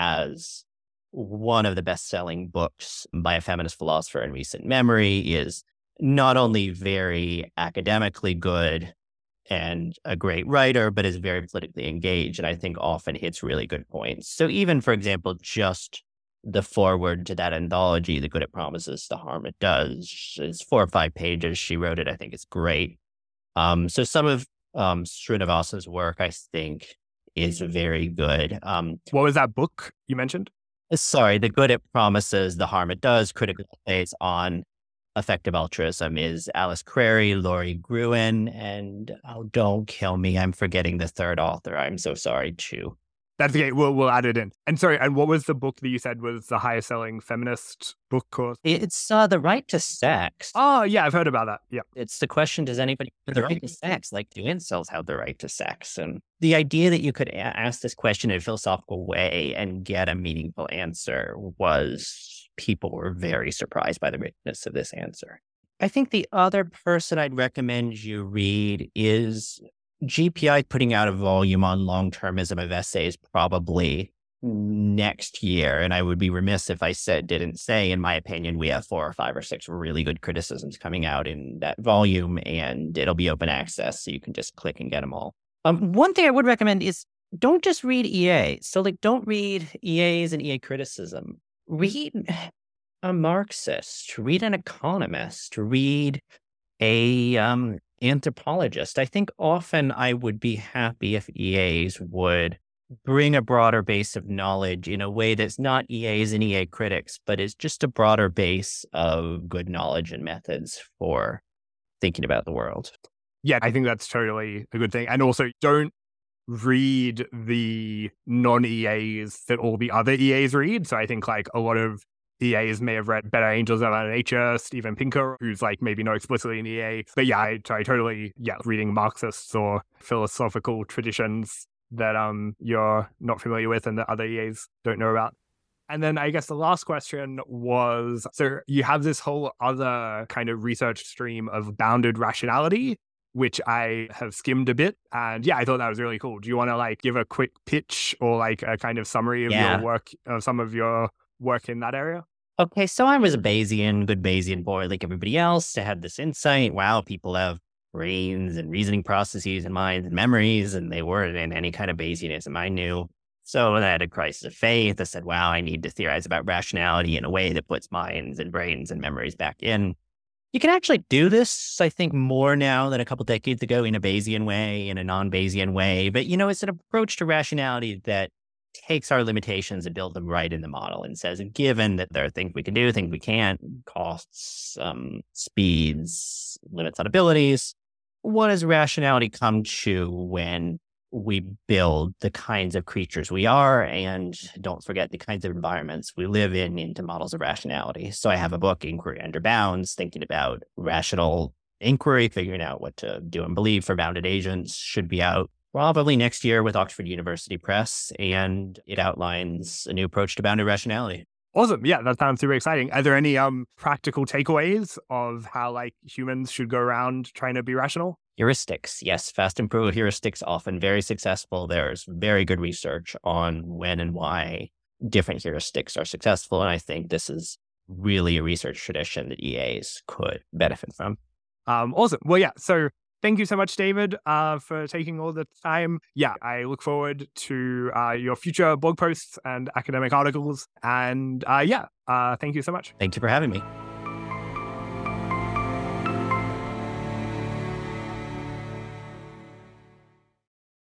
Speaker 2: has one of the best-selling books by a feminist philosopher in recent memory, is not only very academically good and a great writer, but is very politically engaged, and I think often hits really good points. So even, for example, just the foreword to that anthology, The Good It Promises, The Harm It Does, it's four or five pages. She wrote it. I think it's great. Um, so some of um, Srinivasan's work, I think, is very good. Um,
Speaker 1: what was that book you mentioned?
Speaker 2: Sorry, The Good It Promises, The Harm It Does, critical essays on effective altruism, is Alice Crary, Laurie Gruen, and oh, don't kill me, I'm forgetting the third author. I'm so sorry too.
Speaker 1: That's okay. We'll we'll add it in. And sorry, and what was the book that you said was the highest selling feminist book course?
Speaker 2: It's uh, The Right to Sex.
Speaker 1: Oh, yeah, I've heard about that. Yeah.
Speaker 2: It's the question, does anybody have the right to sex? Like, do incels have the right to sex? And the idea that you could a- ask this question in a philosophical way and get a meaningful answer was, people were very surprised by the richness of this answer. I think the other person I'd recommend you read is G P I putting out a volume on long-termism of essays probably next year. And I would be remiss if I said, didn't say, in my opinion, we have four or five or six really good criticisms coming out in that volume, and it'll be open access. So you can just click and get them all. Um, one thing I would recommend is don't just read E A. So like, don't read E As and E A criticism. Read a Marxist, read an economist, read a um, anthropologist. I think often I would be happy if E As would bring a broader base of knowledge in a way that's not E As and E A critics, but is just a broader base of good knowledge and methods for thinking about the world.
Speaker 1: Yeah, I think that's totally a good thing. And also, don't read the non-E As that all the other E As read. So I think like a lot of E As may have read Better Angels Than Nature, Steven Pinker, who's like maybe not explicitly an E A. But yeah, I, I totally, yeah, reading Marxists or philosophical traditions that um you're not familiar with and that other E As don't know about. And then I guess the last question was, so you have this whole other kind of research stream of bounded rationality, which I have skimmed a bit. And yeah, I thought that was really cool. Do you want to like give a quick pitch or like a kind of summary of
Speaker 2: Yeah.
Speaker 1: your work, of some of your work in that area?
Speaker 2: Okay, so I was a Bayesian, good Bayesian boy like everybody else. I had this insight. Wow, people have brains and reasoning processes and minds and memories, and they weren't in any kind of Bayesianism I knew. So when I had a crisis of faith, I said, wow, I need to theorize about rationality in a way that puts minds and brains and memories back in. You can actually do this, I think, more now than a couple decades ago in a Bayesian way, in a non-Bayesian way. But, you know, it's an approach to rationality that takes our limitations and builds them right in the model and says, given that there are things we can do, things we can't, costs, um, speeds, limits on abilities, what does rationality come to when we build the kinds of creatures we are, and don't forget the kinds of environments we live in, into models of rationality? So I have a book, Inquiry Under Bounds, thinking about rational inquiry, figuring out what to do and believe for bounded agents, should be out probably next year with Oxford University Press, and it outlines a new approach to bounded rationality.
Speaker 1: Awesome. Yeah, that sounds super exciting. Are there any um practical takeaways of how like humans should go around trying to be rational?
Speaker 2: Heuristics. Yes, fast and frugal heuristics, often very successful. There's very good research on when and why different heuristics are successful. And I think this is really a research tradition that E As could benefit from.
Speaker 1: Um, awesome. Well, yeah. So thank you so much, David, uh, for taking all the time. Yeah, I look forward to uh, your future blog posts and academic articles. And uh, yeah, uh, thank you so much.
Speaker 2: Thank you for having me.